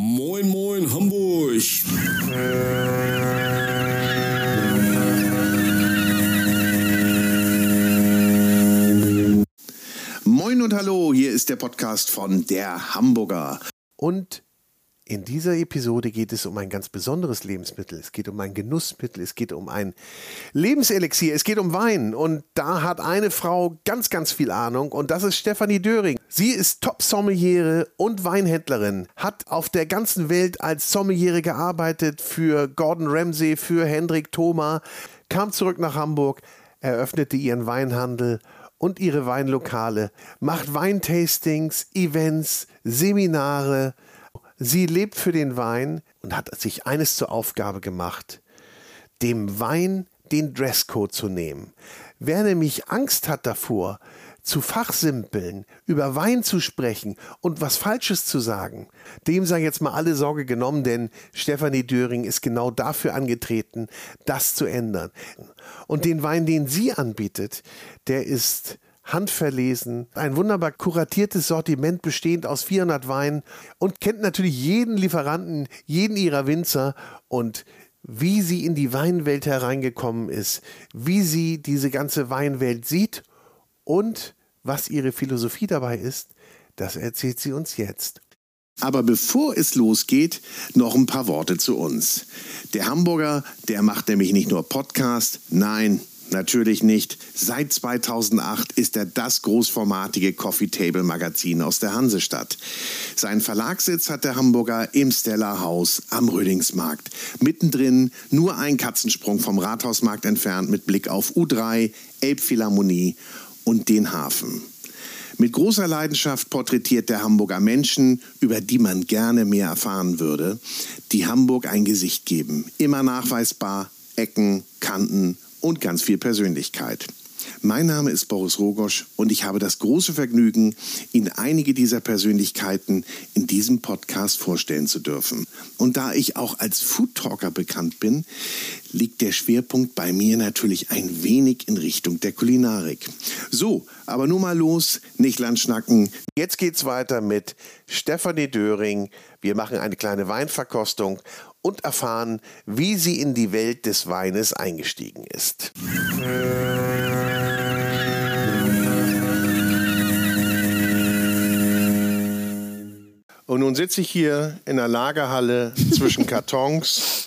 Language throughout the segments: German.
Moin, moin, Hamburg. Moin und hallo, hier ist der Podcast von der Hamburger. Und in dieser Episode geht es um ein ganz besonderes Lebensmittel. Es geht um ein Genussmittel, es geht um ein Lebenselixier, es geht um Wein. Und da hat eine Frau ganz, ganz viel Ahnung und das ist Stefanie Döring. Sie ist Top-Sommeliere und Weinhändlerin, hat auf der ganzen Welt als Sommeliere gearbeitet für Gordon Ramsay, für Hendrik Thoma, kam zurück nach Hamburg, eröffnete ihren Weinhandel und ihre Weinlokale, macht Weintastings, Events, Seminare. Sie lebt für den Wein und hat sich eines zur Aufgabe gemacht, dem Wein den Dresscode zu nehmen. Wer nämlich Angst hat davor, zu fachsimpeln, über Wein zu sprechen und was Falsches zu sagen, dem sei jetzt mal alle Sorge genommen, denn Stefanie Döring ist genau dafür angetreten, das zu ändern. Und den Wein, den sie anbietet, der ist handverlesen, ein wunderbar kuratiertes Sortiment bestehend aus 400 Weinen und kennt natürlich jeden Lieferanten, jeden ihrer Winzer und wie sie in die Weinwelt hereingekommen ist, wie sie diese ganze Weinwelt sieht und was ihre Philosophie dabei ist, das erzählt sie uns jetzt. Aber bevor es losgeht, noch ein paar Worte zu uns. Der Hamburger, der macht nämlich nicht nur Podcast, nein, natürlich nicht. Seit 2008 ist er das großformatige Coffee-Table-Magazin aus der Hansestadt. Seinen Verlagssitz hat der Hamburger im Stella-Haus am Rödingsmarkt. Mittendrin nur ein Katzensprung vom Rathausmarkt entfernt mit Blick auf U3, Elbphilharmonie und den Hafen. Mit großer Leidenschaft porträtiert der Hamburger Menschen, über die man gerne mehr erfahren würde, die Hamburg ein Gesicht geben. Immer nachweisbar, Ecken, Kanten und ganz viel Persönlichkeit. Mein Name ist Boris Rogosch und ich habe das große Vergnügen, Ihnen einige dieser Persönlichkeiten in diesem Podcast vorstellen zu dürfen. Und da ich auch als Foodtalker bekannt bin, liegt der Schwerpunkt bei mir natürlich ein wenig in Richtung der Kulinarik. So, aber nun mal los, nicht Landschnacken. Jetzt geht's weiter mit Stefanie Döring. Wir machen eine kleine Weinverkostung und erfahren, wie sie in die Welt des Weines eingestiegen ist. Und nun sitze ich hier in der Lagerhalle zwischen Kartons.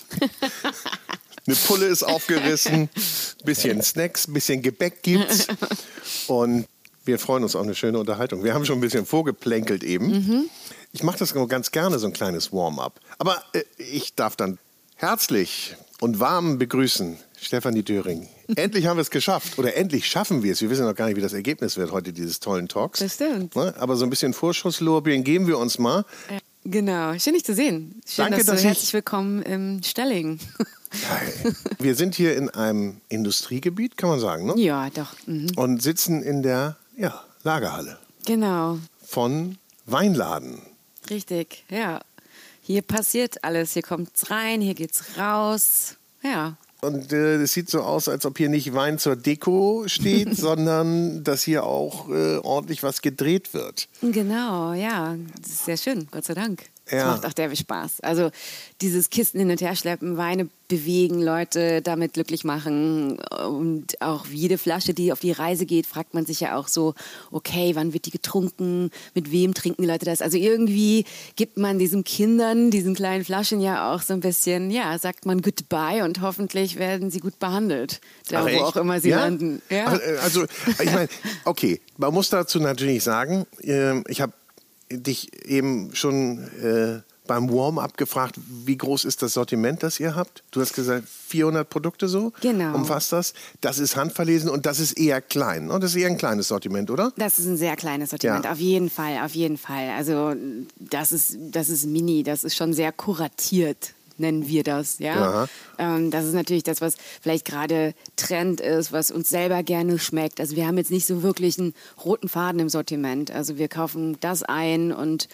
Eine Pulle ist aufgerissen, bisschen Snacks, bisschen Gebäck gibt's. Und wir freuen uns auf eine schöne Unterhaltung. Wir haben schon ein bisschen vorgeplänkelt eben. Ich mache das nur ganz gerne, so ein kleines Warm-up. Aber ich darf dann herzlich und warm begrüßen Stefanie Döring. Endlich haben wir es geschafft. Oder endlich schaffen wir es. Wir wissen noch gar nicht, wie das Ergebnis wird heute dieses tollen Talks. Das stimmt. Aber so ein bisschen Vorschusslorbeeren geben wir uns mal. Genau, schön dich zu sehen. Schön, Danke, dass du herzlich willkommen im Stelling. Wir sind hier in einem Industriegebiet, kann man sagen, ne? Ja, doch. Und sitzen in der Lagerhalle Genau. von Weinladen. Richtig, ja. Hier passiert alles. Hier kommt's rein, hier geht's raus. Ja. Und es sieht so aus, als ob hier nicht Wein zur Deko steht, sondern dass hier auch ordentlich was gedreht wird. Genau, ja. Das ist sehr schön, Gott sei Dank. Das Ja. macht auch derbe Spaß. Also dieses Kisten hin und her schleppen, Weine bewegen, Leute damit glücklich machen und auch jede Flasche, die auf die Reise geht, fragt man sich ja auch so, okay, wann wird die getrunken, mit wem trinken die Leute das? Also irgendwie gibt man diesen Kindern, diesen kleinen Flaschen ja auch so ein bisschen, ja, sagt man Goodbye und hoffentlich werden sie gut behandelt, da wo auch immer sie landen. Ja. Also ich meine, okay, man muss dazu natürlich sagen, ich habe dich eben schon beim Warm-up gefragt, wie groß ist das Sortiment, das ihr habt? Du hast gesagt, 400 Produkte so? Genau. Umfasst das? Das ist handverlesen und das ist eher klein. Und das ist eher ein kleines Sortiment, oder? Das ist ein sehr kleines Sortiment, Ja. auf jeden Fall, auf jeden Fall. Also das ist mini, das ist schon sehr kuratiert, nennen wir das. Ja? Das ist natürlich das, was vielleicht gerade Trend ist, was uns selber gerne schmeckt. Also wir haben jetzt nicht so wirklich einen roten Faden im Sortiment. Also wir kaufen das ein und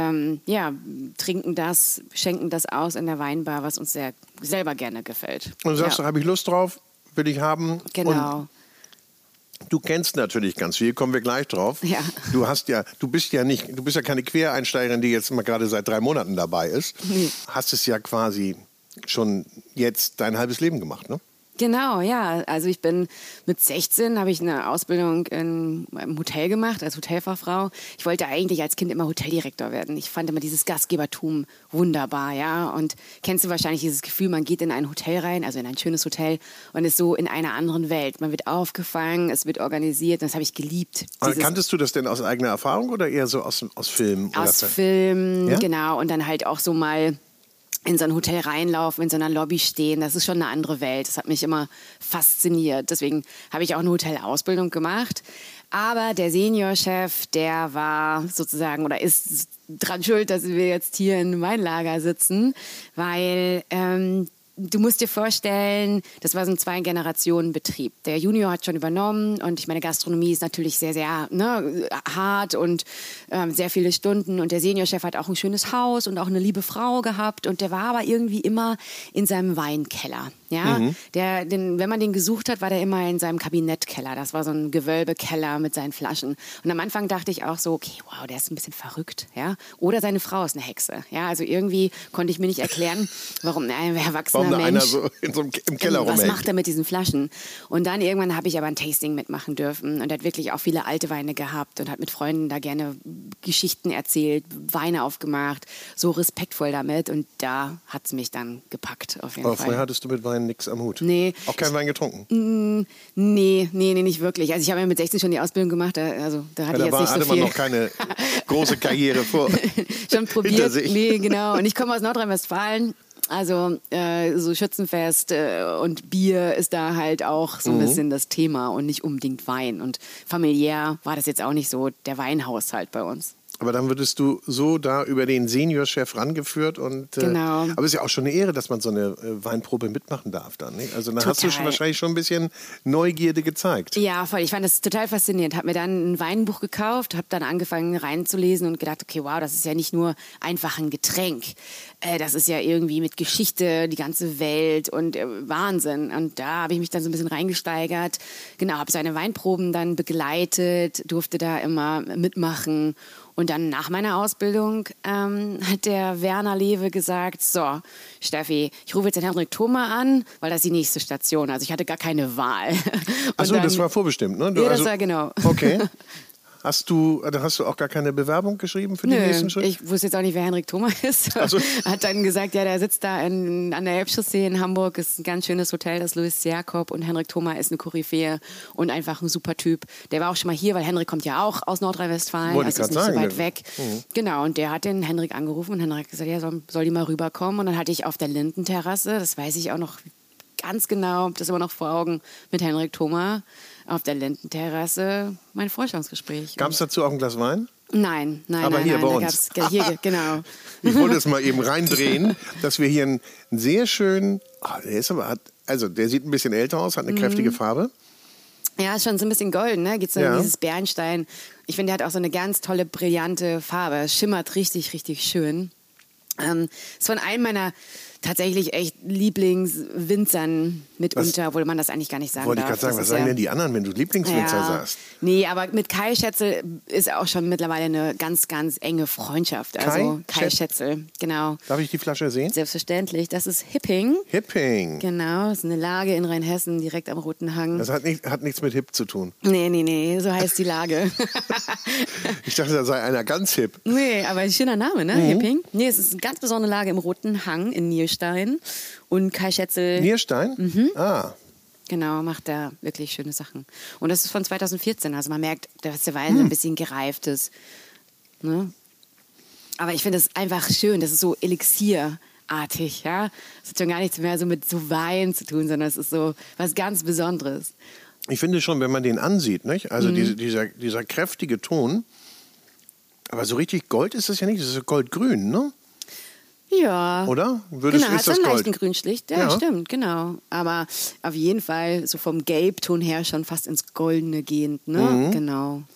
trinken das, schenken das aus in der Weinbar, was uns selber gerne gefällt. Und du sagst, Ja. habe ich Lust drauf, will ich haben. Genau. Du kennst natürlich ganz viel, kommen wir gleich drauf. Ja. Du bist ja keine Quereinsteigerin, die jetzt mal gerade seit 3 Monaten dabei ist. Nee. Hast es ja quasi schon jetzt dein halbes Leben gemacht, ne? Genau, ja. Also ich bin mit 16, habe ich eine Ausbildung im Hotel gemacht, als Hotelfachfrau. Ich wollte eigentlich als Kind immer Hoteldirektor werden. Ich fand immer dieses Gastgebertum wunderbar, ja. Und kennst du wahrscheinlich dieses Gefühl, man geht in ein Hotel rein, also in ein schönes Hotel und ist so in einer anderen Welt. Man wird aufgefangen, es wird organisiert und das habe ich geliebt. Kanntest du das denn aus eigener Erfahrung oder eher so aus Filmen? Aus Filmen, ja? Genau. Und dann halt auch so mal in so ein Hotel reinlaufen, in so einer Lobby stehen, das ist schon eine andere Welt. Das hat mich immer fasziniert. Deswegen habe ich auch eine Hotelausbildung gemacht. Aber der Seniorchef, der war sozusagen oder ist dran schuld, dass wir jetzt hier in Weinlager sitzen, weil du musst dir vorstellen, das war so ein 2-Generationen-Betrieb. Der Junior hat schon übernommen und ich meine, Gastronomie ist natürlich sehr, sehr hart und sehr viele Stunden. Und der Seniorchef hat auch ein schönes Haus und auch eine liebe Frau gehabt. Und der war aber irgendwie immer in seinem Weinkeller. Ja? Wenn man den gesucht hat, war der immer in seinem Kabinettkeller. Das war so ein Gewölbekeller mit seinen Flaschen. Und am Anfang dachte ich auch so, okay, wow, der ist ein bisschen verrückt. Ja? Oder seine Frau ist eine Hexe. Ja? Also irgendwie konnte ich mir nicht erklären, warum ein erwachsener Mensch, einer so im Keller rumhängt. Was macht er mit diesen Flaschen? Und dann irgendwann habe ich aber ein Tasting mitmachen dürfen und er hat wirklich auch viele alte Weine gehabt und hat mit Freunden da gerne Geschichten erzählt, Weine aufgemacht, so respektvoll damit und da hat es mich dann gepackt auf jeden Fall. Aber vorher hattest du mit Wein nichts am Hut? Nee. Auch keinen Wein getrunken? Nee, nicht wirklich. Also ich habe ja mit 16 schon die Ausbildung gemacht, also da hatte ich jetzt nicht so viel. Hatte man noch keine große Karriere vor. Schon probiert. Nee, genau. Und ich komme aus Nordrhein-Westfalen. Also so Schützenfest und Bier ist da halt auch so ein bisschen das Thema und nicht unbedingt Wein. Und familiär war das jetzt auch nicht so der Weinhaushalt bei uns. Aber dann würdest du so da über den Seniorchef rangeführt und genau. Aber es ist ja auch schon eine Ehre, dass man so eine Weinprobe mitmachen darf dann, nicht? Also dann hast du wahrscheinlich schon ein bisschen Neugierde gezeigt. Ja, voll. Ich fand das total faszinierend. Habe mir dann ein Weinbuch gekauft, habe dann angefangen reinzulesen und gedacht, okay, wow, das ist ja nicht nur einfach ein Getränk. Das ist ja irgendwie mit Geschichte, die ganze Welt und Wahnsinn. Und da habe ich mich dann so ein bisschen reingesteigert. Genau, habe seine Weinproben dann begleitet, durfte da immer mitmachen. Und dann nach meiner Ausbildung hat der Werner Lewe gesagt, so, Steffi, ich rufe jetzt den Henrik Thoma an, weil das ist die nächste Station. Also ich hatte gar keine Wahl. Achso, das war vorbestimmt, ne? Ja, das war genau. Okay. Hast du auch gar keine Bewerbung geschrieben für den nächsten Schritt? Ich wusste jetzt auch nicht, wer Henrik Thoma ist. Also. Hat dann gesagt, ja, der sitzt da an der Elbchaussee in Hamburg, ist ein ganz schönes Hotel, das Louis Jakob und Henrik Thoma ist eine Koryphäe und einfach ein super Typ. Der war auch schon mal hier, weil Henrik kommt ja auch aus Nordrhein-Westfalen, also ist nicht so weit weg. Genau, und der hat den Henrik angerufen und Henrik hat gesagt, ja, soll die mal rüberkommen. Und dann hatte ich auf der Lindenterrasse, das weiß ich auch noch ganz genau, das immer noch vor Augen, mit Henrik Thoma auf der Lindenterrasse mein Vorstellungsgespräch. Gab es dazu auch ein Glas Wein? Nein. Aber hier bei uns. Hier, genau. Ich wollte es mal eben reindrehen, dass wir hier einen sehr schönen, der sieht ein bisschen älter aus, hat eine kräftige Farbe. Ja, ist schon so ein bisschen golden, ne? Geht so in dieses Bernstein. Ich finde, der hat auch so eine ganz tolle, brillante Farbe. Es schimmert richtig, richtig schön. Ist von einem meiner tatsächlich echt Lieblingswinzern mitunter, obwohl man das eigentlich gar nicht sagen darf. Wollte ich gerade sagen, was sagen denn die anderen, wenn du Lieblingswinzer sagst? Nee, aber mit Kai Schätzel ist auch schon mittlerweile eine ganz, ganz enge Freundschaft. Also Kai Schätzel, genau. Darf ich die Flasche sehen? Selbstverständlich. Das ist Hipping. Hipping. Genau, das ist eine Lage in Rheinhessen, direkt am Roten Hang. Das hat nichts mit hip zu tun. Nee, so heißt die Lage. Ich dachte, da sei einer ganz hip. Nee, aber ein schöner Name, ne? Hipping. Nee, es ist eine ganz besondere Lage im Roten Hang in Nierstein. Und Kai Schätzel. Nierstein? Ah. Genau, macht da wirklich schöne Sachen. Und das ist von 2014. Also man merkt, dass der Wein ein bisschen gereift ist. Ne? Aber ich finde es einfach schön. Das ist so elixierartig. Ja? Das hat schon gar nichts mehr so mit so Wein zu tun, sondern es ist so was ganz Besonderes. Ich finde schon, wenn man den ansieht, nicht? Also dieser kräftige Ton, aber so richtig Gold ist das ja nicht. Das ist so goldgrün, ne? Ja. Oder? Genau, hat so einen leichten Grünschlicht. Ja, stimmt, genau. Aber auf jeden Fall so vom Gelbton her schon fast ins Goldene gehend, ne? Genau.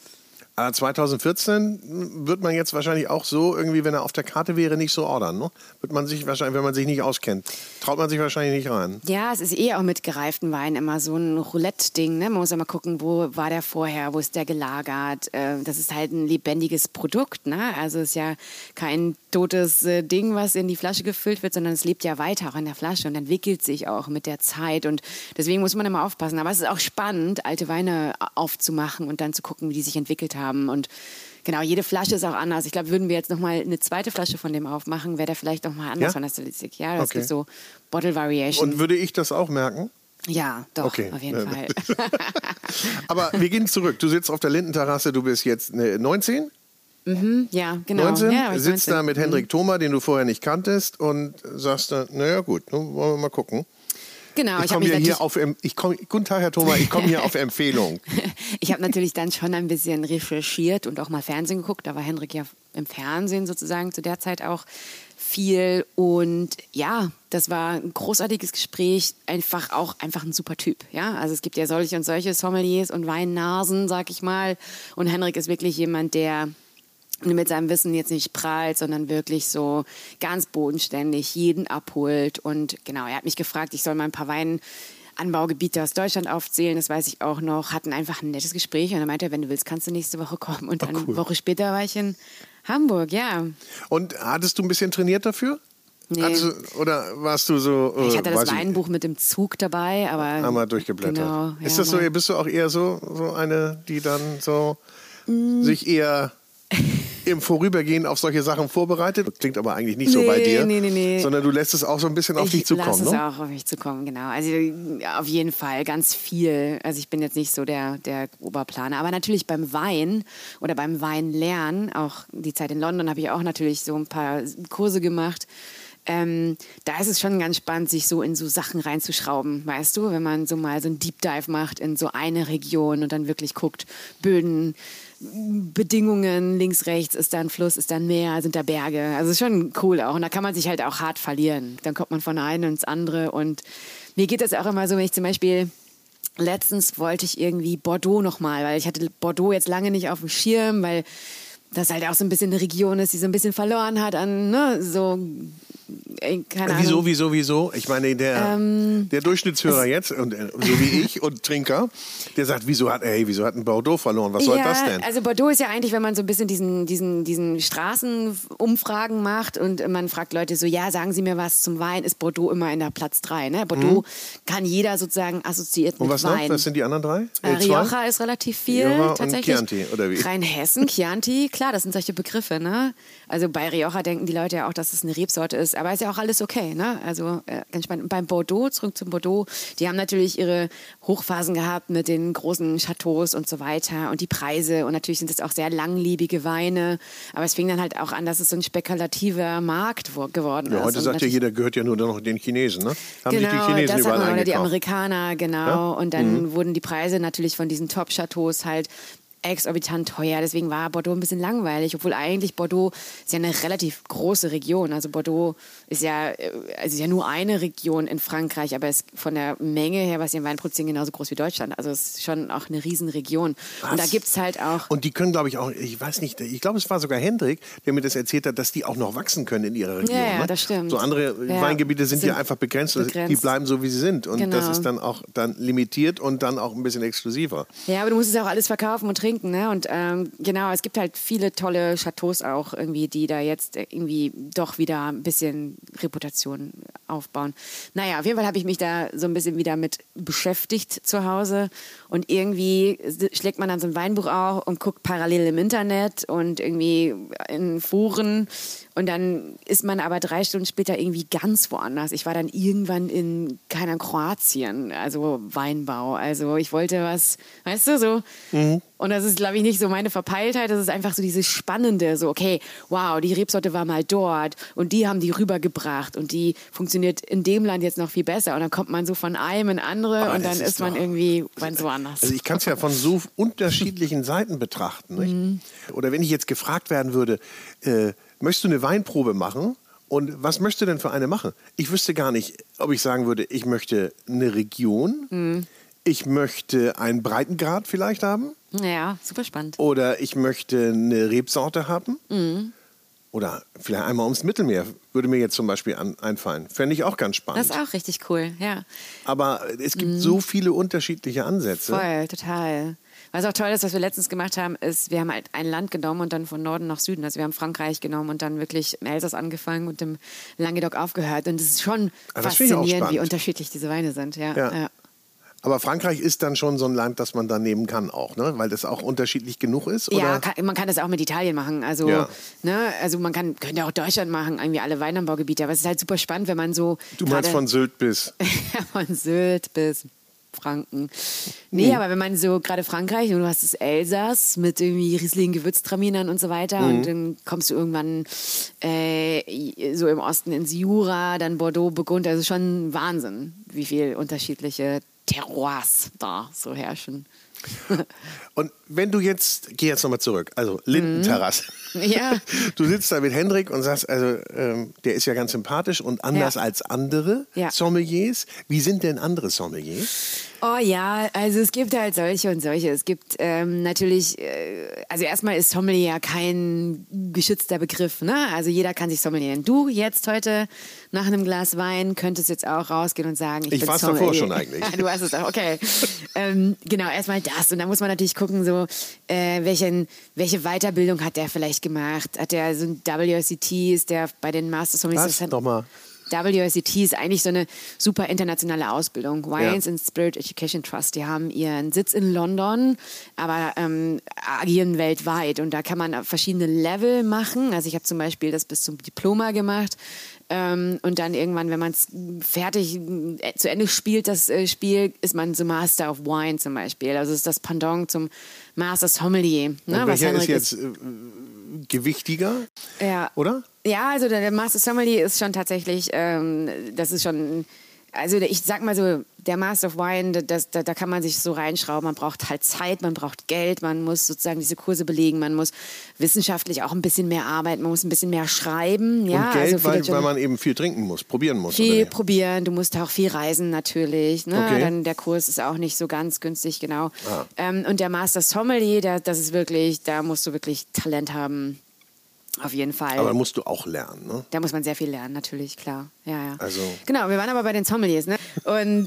Aber 2014 wird man jetzt wahrscheinlich auch so, irgendwie, wenn er auf der Karte wäre, nicht so ordern. Ne? Wird man sich wahrscheinlich, wenn man sich nicht auskennt, traut man sich wahrscheinlich nicht rein. Ja, es ist auch mit gereiften Wein immer so ein Roulette-Ding. Ne? Man muss ja mal gucken, wo war der vorher, wo ist der gelagert. Das ist halt ein lebendiges Produkt. Ne? Also es ist ja kein totes Ding, was in die Flasche gefüllt wird, sondern es lebt ja weiter auch in der Flasche und entwickelt sich auch mit der Zeit. Und deswegen muss man immer aufpassen. Aber es ist auch spannend, alte Weine aufzumachen und dann zu gucken, wie die sich entwickelt haben. Und genau, jede Flasche ist auch anders. Ich glaube, würden wir jetzt nochmal eine zweite Flasche von dem aufmachen, wäre der vielleicht nochmal anders von der Stilistik. Ja, das gibt so Bottle Variation. Und würde ich das auch merken? Ja, doch, auf jeden Fall. Aber wir gehen zurück. Du sitzt auf der Lindenterrasse, du bist jetzt 19? Ja, genau. 19? Ja, Sitzt da mit Hendrik Thoma, den du vorher nicht kanntest, und sagst dann, naja gut, wollen wir mal gucken. Genau, guten Tag, Herr Thoma, ich komme hier auf Empfehlung. Ich habe natürlich dann schon ein bisschen recherchiert und auch mal Fernsehen geguckt. Da war Hendrik ja im Fernsehen sozusagen zu der Zeit auch viel. Und ja, das war ein großartiges Gespräch. Einfach ein super Typ. Ja? Also es gibt ja solche und solche Sommeliers und Weinnasen, sag ich mal. Und Hendrik ist wirklich jemand, der mit seinem Wissen jetzt nicht prahlt, sondern wirklich so ganz bodenständig jeden abholt. Und genau, er hat mich gefragt, ich soll mal ein paar Weinanbaugebiete aus Deutschland aufzählen, das weiß ich auch noch. Hatten einfach ein nettes Gespräch und er meinte, wenn du willst, kannst du nächste Woche kommen. Und dann eine Woche später war ich in Hamburg, ja. Und hattest du ein bisschen trainiert dafür? Nee. Oder warst du so... Ich hatte das Weinbuch mit dem Zug dabei, aber... Einmal durchgeblättert. Genau, ist das so, bist du auch eher so eine, die dann so sich eher... im Vorübergehen auf solche Sachen vorbereitet? Klingt aber eigentlich nicht so bei dir. Nee. Sondern du lässt es auch so ein bisschen auf dich zukommen, ne? Ich lasse es auch auf mich zukommen, genau. Also auf jeden Fall ganz viel. Also ich bin jetzt nicht so der Oberplaner. Aber natürlich beim Wein oder beim Weinlernen, auch die Zeit in London habe ich auch natürlich so ein paar Kurse gemacht. Da ist es schon ganz spannend, sich so in so Sachen reinzuschrauben, weißt du? Wenn man so mal so einen Deep Dive macht in so eine Region und dann wirklich guckt, Böden, Bedingungen, links, rechts, ist da ein Fluss, ist da ein Meer, sind da Berge. Also ist schon cool auch. Und da kann man sich halt auch hart verlieren. Dann kommt man von einem ins andere. Und mir geht das auch immer so, wenn ich zum Beispiel... Letztens wollte ich irgendwie Bordeaux nochmal, weil ich hatte Bordeaux jetzt lange nicht auf dem Schirm, weil das halt auch so ein bisschen eine Region ist, die so ein bisschen verloren hat an, so... Keine Ahnung. Wieso? Ich meine, der Durchschnittshörer jetzt, und so wie ich und Trinker, der sagt, wieso hat ein Bordeaux verloren? Was soll das denn? Also Bordeaux ist ja eigentlich, wenn man so ein bisschen diesen Straßenumfragen macht und man fragt Leute so, ja, sagen Sie mir was zum Wein, ist Bordeaux immer in der Platz 3. Ne? Bordeaux kann jeder sozusagen assoziiert mit was Wein. Noch? Was sind die anderen 3? Rioja ist relativ viel. Rioja tatsächlich. Und Chianti, oder wie? Rheinhessen, Chianti, klar, das sind solche Begriffe. Ne? Also bei Rioja denken die Leute ja auch, dass es eine Rebsorte ist, aber ist ja auch alles okay. Ne? Also ganz spannend. Und beim Bordeaux, zurück zum Bordeaux, die haben natürlich ihre Hochphasen gehabt mit den großen Chateaus und so weiter und die Preise. Und natürlich sind es auch sehr langlebige Weine. Aber es fing dann halt auch an, dass es so ein spekulativer Markt geworden ist. Heute sagt ja jeder, gehört ja nur noch den Chinesen. Ne? Haben genau, sich die Chinesen das überall hat man, oder die eingekauft. Amerikaner, genau. Ja? Und dann wurden die Preise natürlich von diesen Top-Chateaus halt exorbitant teuer. Deswegen war Bordeaux ein bisschen langweilig, obwohl eigentlich Bordeaux ist ja eine relativ große Region. Also Bordeaux ist ja nur eine Region in Frankreich, aber ist von der Menge her, was sie im Wein produzieren, genauso groß wie Deutschland. Also es ist schon auch eine Riesenregion. Und da gibt es halt auch... Und die können, glaube ich, auch, ich weiß nicht, ich glaube, es war sogar Hendrik, der mir das erzählt hat, dass die auch noch wachsen können in ihrer Region. Ja, ne? das stimmt. So andere Weingebiete sind ja einfach begrenzt. Die bleiben so, wie sie sind. Und das ist dann auch limitiert und dann auch ein bisschen exklusiver. Ja, aber du musst es auch alles verkaufen und trinken, ne? Und genau, es gibt halt viele tolle Chateaus auch irgendwie, die da jetzt irgendwie doch wieder ein bisschen Reputation aufbauen. Naja, auf jeden Fall habe ich mich da so ein bisschen wieder mit beschäftigt zu Hause und irgendwie schlägt man dann so ein Weinbuch auf und guckt parallel im Internet und irgendwie in Foren und dann ist man aber 3 Stunden später irgendwie ganz woanders. Ich war dann irgendwann in Kroatien, also Weinbau. Also ich wollte was, weißt du, so. Und das ist, glaube ich, nicht so meine Verpeiltheit. Das ist einfach so dieses Spannende. So, okay, wow, die Rebsorte war mal dort und die haben die rübergebracht und die funktioniert in dem Land jetzt noch viel besser. Und dann kommt man so von einem in andere und dann ist man irgendwie ganz woanders. Also ich kann es ja von so unterschiedlichen Seiten betrachten. Nicht? Oder wenn ich jetzt gefragt werden würde, möchtest du eine Weinprobe machen? Und was möchtest du denn für eine machen? Ich wüsste gar nicht, ob ich sagen würde, ich möchte eine Region, ich möchte einen Breitengrad vielleicht haben. Ja, super spannend. Oder ich möchte eine Rebsorte haben. Oder vielleicht einmal ums Mittelmeer würde mir jetzt zum Beispiel einfallen. Fände ich auch ganz spannend. Das ist auch richtig cool, ja. Aber es gibt so viele unterschiedliche Ansätze. Voll, total. Was auch toll ist, was wir letztens gemacht haben, ist, wir haben halt ein Land genommen und dann von Norden nach Süden. Also wir haben Frankreich genommen und dann wirklich im Elsass angefangen und im Languedoc aufgehört. Und es ist schon faszinierend, wie unterschiedlich diese Weine sind. Ja. Aber Frankreich ist dann schon so ein Land, das man da nehmen kann auch, ne? Weil das auch unterschiedlich genug ist? Oder? Ja, man kann das auch mit Italien machen. Also, also man könnte auch Deutschland machen, irgendwie alle Weinanbaugebiete. Aber es ist halt super spannend, wenn man so... Du meinst von Sylt bis... von Sylt bis Franken. Nee, aber wenn man so gerade Frankreich und du hast das Elsass mit irgendwie Riesling, Gewürztraminern und so weiter und dann kommst du irgendwann so im Osten ins Jura, dann Bordeaux, Burgund. Also schon Wahnsinn, wie viel unterschiedliche Terroirs da so herrschen. Und wenn du jetzt, geh jetzt nochmal zurück, also Lindenterrasse. Ja. Du sitzt da mit Hendrik und sagst, also der ist ja ganz sympathisch und anders als andere Sommeliers. Wie sind denn andere Sommeliers? Oh ja, also es gibt halt solche und solche. Es gibt natürlich, also erstmal ist Sommelier ja kein geschützter Begriff, ne? Also jeder kann sich sommelieren. Du jetzt heute nach einem Glas Wein könntest jetzt auch rausgehen und sagen, ich bin war's Sommelier. Davor schon eigentlich. Du hast es auch, okay. Genau, erstmal das. Und dann muss man natürlich gucken, so welche Weiterbildung hat der vielleicht gemacht? Hat der so ein WSET, ist der bei den Master Sommeliers? Was? Nochmal. WSET ist eigentlich so eine super internationale Ausbildung. Wines and Spirit Education Trust, die haben ihren Sitz in London, aber agieren weltweit. Und da kann man verschiedene Level machen. Also ich habe zum Beispiel das bis zum Diploma gemacht. Und dann irgendwann, wenn man es fertig zu Ende spielt, das Spiel, ist man so Master of Wine zum Beispiel. Also ist das Pendant zum Master Sommelier. Ne, und welcher ist jetzt gewichtiger? Ja. Oder? Ja, also der Master Sommelier ist schon tatsächlich, das ist schon, also ich sag mal so, der Master of Wine, da kann man sich so reinschrauben. Man braucht halt Zeit, man braucht Geld, man muss sozusagen diese Kurse belegen, man muss wissenschaftlich auch ein bisschen mehr arbeiten, man muss ein bisschen mehr schreiben. Ja, und Geld, also weil man eben viel trinken muss, probieren muss. Viel probieren, du musst auch viel reisen natürlich. Ne? Okay. Dann der Kurs ist auch nicht so ganz günstig, genau. Und der Master Sommelier, das ist wirklich, da musst du wirklich Talent haben. Auf jeden Fall. Aber musst du auch lernen, ne? Da muss man sehr viel lernen, natürlich, klar. Ja. Also. Genau, wir waren aber bei den Sommeliers, ne? Und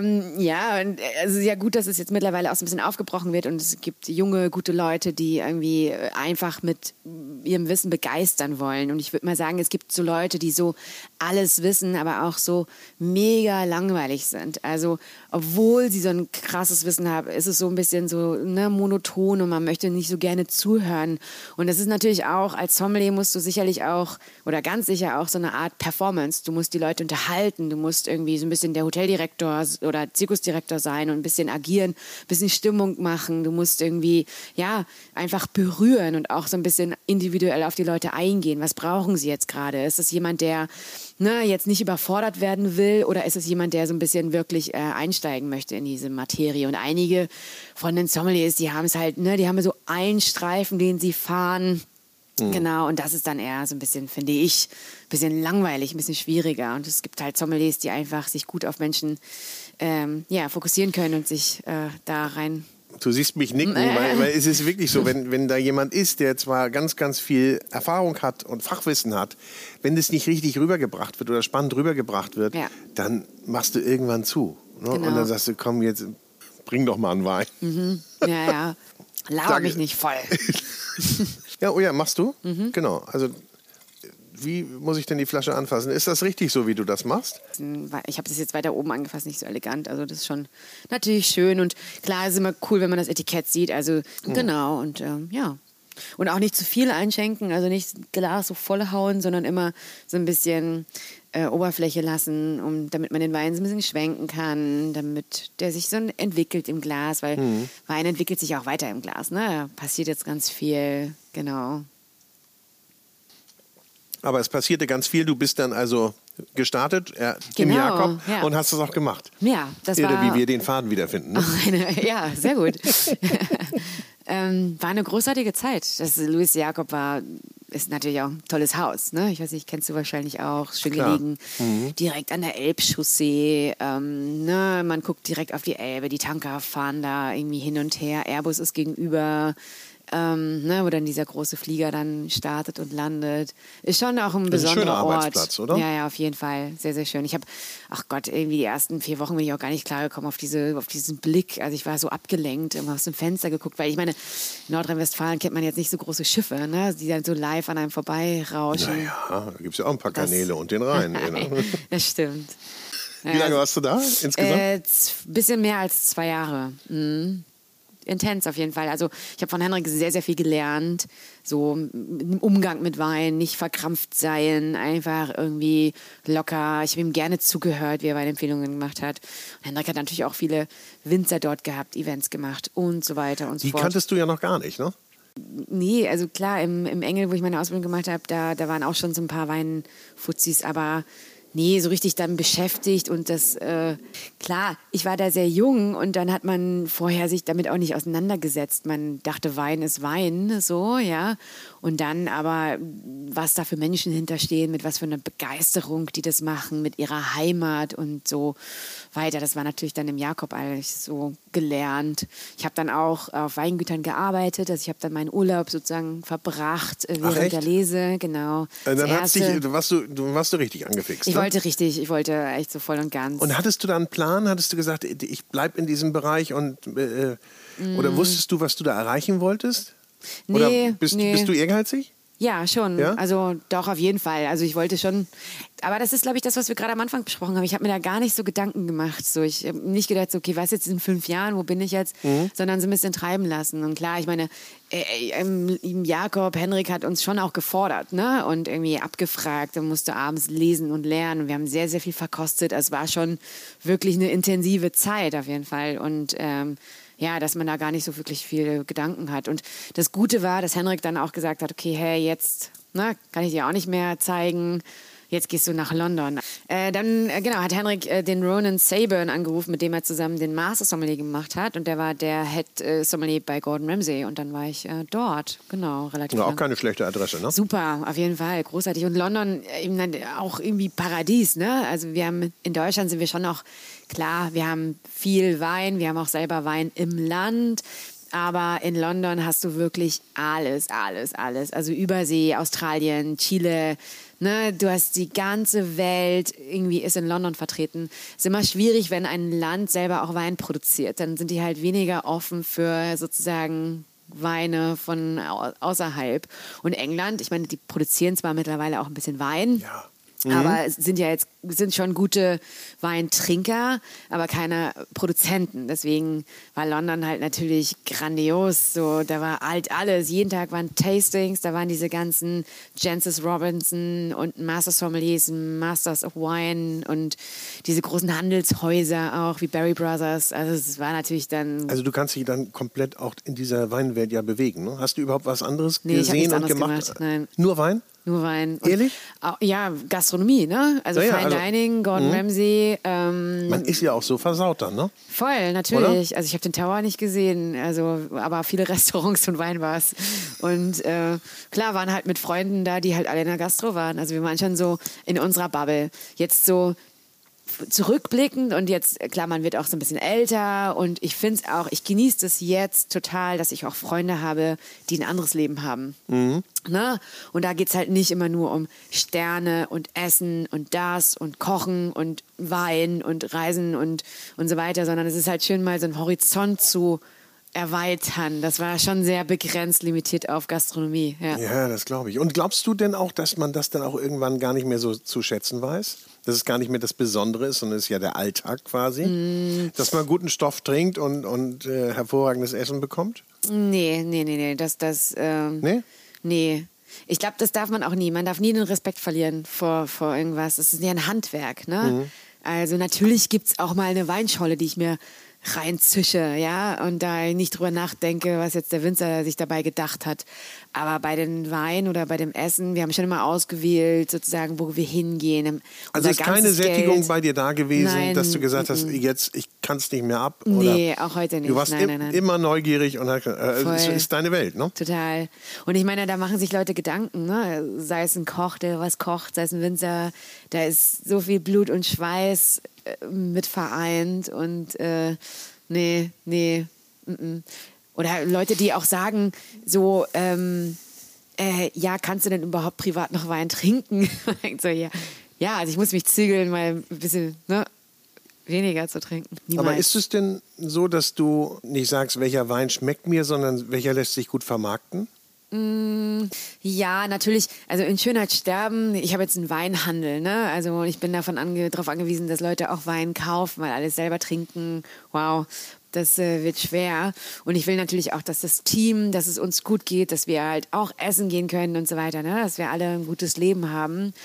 also ja gut, dass es jetzt mittlerweile auch so ein bisschen aufgebrochen wird und es gibt junge, gute Leute, die irgendwie einfach mit ihrem Wissen begeistern wollen. Und ich würde mal sagen, es gibt so Leute, die so alles wissen, aber auch so mega langweilig sind. Also obwohl sie so ein krasses Wissen haben, ist es so ein bisschen so monoton und man möchte nicht so gerne zuhören. Und das ist natürlich auch, als Sommelier musst du sicherlich auch, oder ganz sicher auch so eine Art Performance. Du musst die Leute unterhalten, du musst irgendwie so ein bisschen der Hoteldirektor oder Zirkusdirektor sein und ein bisschen agieren, ein bisschen Stimmung machen. Du musst irgendwie, ja, einfach berühren und auch so ein bisschen individuell auf die Leute eingehen. Was brauchen sie jetzt gerade? Ist das jemand, der jetzt nicht überfordert werden will oder ist es jemand, der so ein bisschen wirklich einsteigen möchte in diese Materie? Und einige von den Sommeliers, die haben es halt, die haben so einen Streifen, den sie fahren. Genau, und das ist dann eher so ein bisschen, finde ich, ein bisschen langweilig, ein bisschen schwieriger. Und es gibt halt Sommeliers, die einfach sich gut auf Menschen fokussieren können und sich da rein... Du siehst mich nicken, weil es ist wirklich so, wenn da jemand ist, der zwar ganz, ganz viel Erfahrung hat und Fachwissen hat, wenn das nicht richtig rübergebracht wird oder spannend rübergebracht wird, dann machst du irgendwann zu. Ne? Genau. Und dann sagst du, komm, jetzt bring doch mal einen Wein. Mhm. Ja. Laber mich nicht voll. Ja, machst du? Genau. Also wie muss ich denn die Flasche anfassen? Ist das richtig so, wie du das machst? Ich habe das jetzt weiter oben angefasst, nicht so elegant. Also das ist schon natürlich schön und klar ist immer cool, wenn man das Etikett sieht. Also genau und ja. Und auch nicht zu viel einschenken, also nicht das Glas so vollhauen, sondern immer so ein bisschen Oberfläche lassen, damit man den Wein so ein bisschen schwenken kann, damit der sich so entwickelt im Glas, weil Wein entwickelt sich auch weiter im Glas. Ne? Da passiert jetzt ganz viel, genau. Aber es passierte ganz viel. Du bist dann also gestartet im Jakob und hast das auch gemacht. Ja, das war... Wie wir den Faden wiederfinden. Ne? Ja, sehr gut. War eine großartige Zeit. Louis Jakob war ist natürlich auch ein tolles Haus. Ne? Ich weiß nicht, kennst du wahrscheinlich auch. Schön Klar. gelegen, direkt an der Elbchaussee. Ne? Man guckt direkt auf die Elbe, die Tanker fahren da irgendwie hin und her. Airbus ist gegenüber. Ne, wo dann dieser große Flieger dann startet und landet. Ist schon auch ein Das ist ein besonderer schöner Ort. Arbeitsplatz, oder? Ja, ja, auf jeden Fall. Sehr, sehr schön. Ich habe, ach Gott, irgendwie die ersten 4 Wochen bin ich auch gar nicht klargekommen auf diesen Blick. Also ich war so abgelenkt, immer aus dem Fenster geguckt, weil ich meine, in Nordrhein-Westfalen kennt man jetzt nicht so große Schiffe, ne, die dann so live an einem vorbeirauschen. Ja, da gibt es ja auch ein paar Kanäle und den Rhein. Ne? Das stimmt. Wie lange warst du da insgesamt? Bisschen mehr als 2 Jahre. Mhm. Intens auf jeden Fall. Also ich habe von Henrik sehr, sehr viel gelernt. So im Umgang mit Wein, nicht verkrampft sein, einfach irgendwie locker. Ich habe ihm gerne zugehört, wie er Weinempfehlungen gemacht hat. Und Henrik hat natürlich auch viele Winzer dort gehabt, Events gemacht und so weiter und so Die fort. kanntest du ja noch gar nicht, ne? Nee, also klar, im Engel, wo ich meine Ausbildung gemacht habe, da waren auch schon so ein paar Weinfuzis, aber nee, so richtig dann beschäftigt und das, klar, ich war da sehr jung und dann hat man vorher sich damit auch nicht auseinandergesetzt. Man dachte, Wein ist Wein, so, ja. Und dann aber, was da für Menschen hinterstehen, mit was für einer Begeisterung die das machen, mit ihrer Heimat und so weiter. Das war natürlich dann im Jakob alles so gelernt. Ich habe dann auch auf Weingütern gearbeitet, also ich habe dann meinen Urlaub sozusagen verbracht während echt? der Lese, genau. Dann Das hat's erste- du warst du richtig angefixt. ich ne? wollte echt so voll und ganz. Und hattest du da einen Plan? Hattest du gesagt, ich bleibe in diesem Bereich und oder wusstest du, was du da erreichen wolltest? Oder Nee, bist nee. du ehrgeizig? Ja, schon. Ja? Also doch, auf jeden Fall. Also ich wollte schon, aber das ist, glaube ich, das, was wir gerade am Anfang besprochen haben. Ich habe mir da gar nicht so Gedanken gemacht. So, ich habe nicht gedacht, so, okay, was jetzt in 5 Jahren, wo bin ich jetzt? Sondern so ein bisschen treiben lassen. Und klar, ich meine, Jakob, Henrik hat uns schon auch gefordert, ne? Und irgendwie abgefragt und musste abends lesen und lernen. Und wir haben sehr, sehr viel verkostet. Also es war schon wirklich eine intensive Zeit auf jeden Fall. Und ja, dass man da gar nicht so wirklich viele Gedanken hat. Und das Gute war, dass Henrik dann auch gesagt hat, okay, hey, jetzt kann ich dir auch nicht mehr zeigen. Jetzt gehst du nach London. Dann hat Henrik den Ronan Saburn angerufen, mit dem er zusammen den Master Sommelier gemacht hat. Und der war der Head Sommelier bei Gordon Ramsay. Und dann war ich dort, genau, relativ Ja, auch lang. keine schlechte Adresse, ne? Super, auf jeden Fall, großartig. Und London eben dann auch irgendwie Paradies, ne? Also wir haben, in Deutschland sind wir schon auch, klar, wir haben viel Wein, wir haben auch selber Wein im Land. Aber in London hast du wirklich alles. Also Übersee, Australien, Chile, ne? Du hast die ganze Welt, irgendwie ist in London vertreten. Ist immer schwierig, wenn ein Land selber auch Wein produziert. Dann sind die halt weniger offen für sozusagen Weine von außerhalb. Und England, ich meine, die produzieren zwar mittlerweile auch ein bisschen Wein. Ja. Aber es sind schon gute Weintrinker, aber keine Produzenten. Deswegen war London halt natürlich grandios. So, da war halt alles. Jeden Tag waren Tastings, da waren diese ganzen Jancis Robinson und Master Sommeliers, Masters of Wine und diese großen Handelshäuser auch wie Berry Brothers. Also es war natürlich dann. Also du kannst dich dann komplett auch in dieser Weinwelt ja bewegen, ne? Hast du überhaupt was anderes Nee, ich hab gesehen nichts und anderes gemacht? gemacht, nein. Nur Wein? Nur Wein. Und Ehrlich? Ja, Gastronomie, ne? Also Ja, ja, Fine also- Dining, Gordon Ramsay. Man ist ja auch so versaut dann, ne? Voll, natürlich. Also ich habe den Tower nicht gesehen, also aber viele Restaurants und Weinbars. Und klar, waren halt mit Freunden da, die halt alle in der Gastro waren. Also wir waren schon so in unserer Bubble. Jetzt so zurückblickend und jetzt, klar, man wird auch so ein bisschen älter und ich finde es auch, ich genieße das jetzt total, dass ich auch Freunde habe, die ein anderes Leben haben. Ne? Und da geht es halt nicht immer nur um Sterne und Essen und das und Kochen und Wein und Reisen und so weiter, sondern es ist halt schön, mal so einen Horizont zu erweitern. Das war schon sehr begrenzt, limitiert auf Gastronomie. Ja. Ja, das glaube ich. Und glaubst du denn auch, dass man das dann auch irgendwann gar nicht mehr so zu schätzen weiß? Dass es gar nicht mehr das Besondere ist, sondern es ist ja der Alltag quasi? Dass man guten Stoff trinkt und hervorragendes Essen bekommt? Nee. Nee? Nee. Ich glaube, das darf man auch nie. Man darf nie den Respekt verlieren vor irgendwas. Das ist ja ein Handwerk, ne? Also natürlich gibt es auch mal eine Weinscholle, die ich mir reinzische, ja, und da nicht drüber nachdenke, was jetzt der Winzer sich dabei gedacht hat. Aber bei den Wein oder bei dem Essen, wir haben schon immer ausgewählt, sozusagen, wo wir hingehen. Also ist keine Sättigung Geld, bei dir da gewesen, nein, dass du gesagt hast, jetzt, ich kann es nicht mehr ab? Nee, oder? auch heute nicht. Du warst nein. immer neugierig und es ist deine Welt, ne? Total. Und ich meine, da machen sich Leute Gedanken, ne? Sei es ein Koch, der was kocht, sei es ein Winzer, da ist so viel Blut und Schweiß mit vereint und nee. Oder Leute, die auch sagen, so, ja, kannst du denn überhaupt privat noch Wein trinken? So, ja, also ich muss mich zügeln, mal ein bisschen weniger zu trinken. Niemals. Aber ist es denn so, dass du nicht sagst, welcher Wein schmeckt mir, sondern welcher lässt sich gut vermarkten? Ja, natürlich. Also in Schönheit sterben. Ich habe jetzt einen Weinhandel, ne? Also ich bin darauf angewiesen, dass Leute auch Wein kaufen, weil alles selber trinken. Wow, das wird schwer. Und ich will natürlich auch, dass das Team, dass es uns gut geht, dass wir halt auch essen gehen können und so weiter, ne? Dass wir alle ein gutes Leben haben.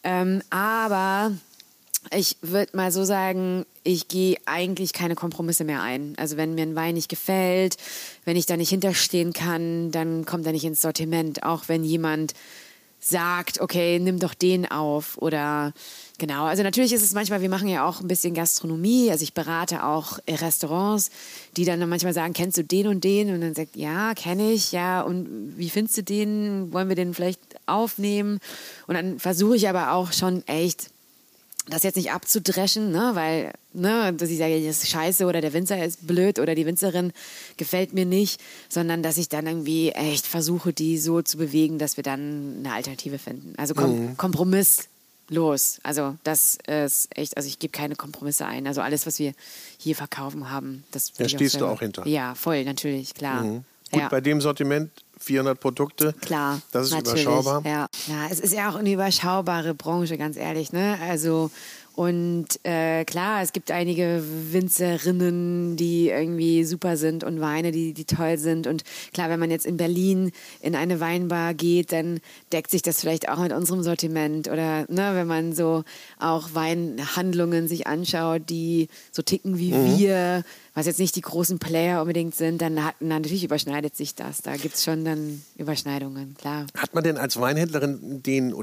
Aber ich würde mal so sagen, ich gehe eigentlich keine Kompromisse mehr ein. Also wenn mir ein Wein nicht gefällt, wenn ich da nicht hinterstehen kann, dann kommt er nicht ins Sortiment. Auch wenn jemand sagt, okay, nimm doch den auf oder genau. Also natürlich ist es manchmal, wir machen ja auch ein bisschen Gastronomie. Also ich berate auch Restaurants, die dann manchmal sagen, kennst du den und den? Und dann sagt, ja, kenne ich, ja. Und wie findest du den? Wollen wir den vielleicht aufnehmen? Und dann versuche ich aber auch schon echt, das jetzt nicht abzudreschen, ne, weil, ne, dass ich sage, das ist scheiße oder der Winzer ist blöd oder die Winzerin gefällt mir nicht, sondern dass ich dann irgendwie echt versuche, die so zu bewegen, dass wir dann eine Alternative finden. Also kompromisslos. Also das ist echt, also ich gebe keine Kompromisse ein. Also alles, was wir hier verkaufen haben, das Da stehst du auch hinter. Ja, voll, natürlich, klar. Gut, Ja. bei dem Sortiment 400 Produkte. Klar, das ist natürlich, überschaubar. Ja, es ist ja auch eine überschaubare Branche, ganz ehrlich, ne? Also und klar, es gibt einige Winzerinnen, die irgendwie super sind und Weine, die toll sind. Und klar, wenn man jetzt in Berlin in eine Weinbar geht, dann deckt sich das vielleicht auch mit unserem Sortiment. Oder ne, wenn man so auch Weinhandlungen sich anschaut, die so ticken wie wir, was jetzt nicht die großen Player unbedingt sind, dann natürlich überschneidet sich das. Da gibt es schon dann Überschneidungen, klar. Hat man denn als Weinhändlerin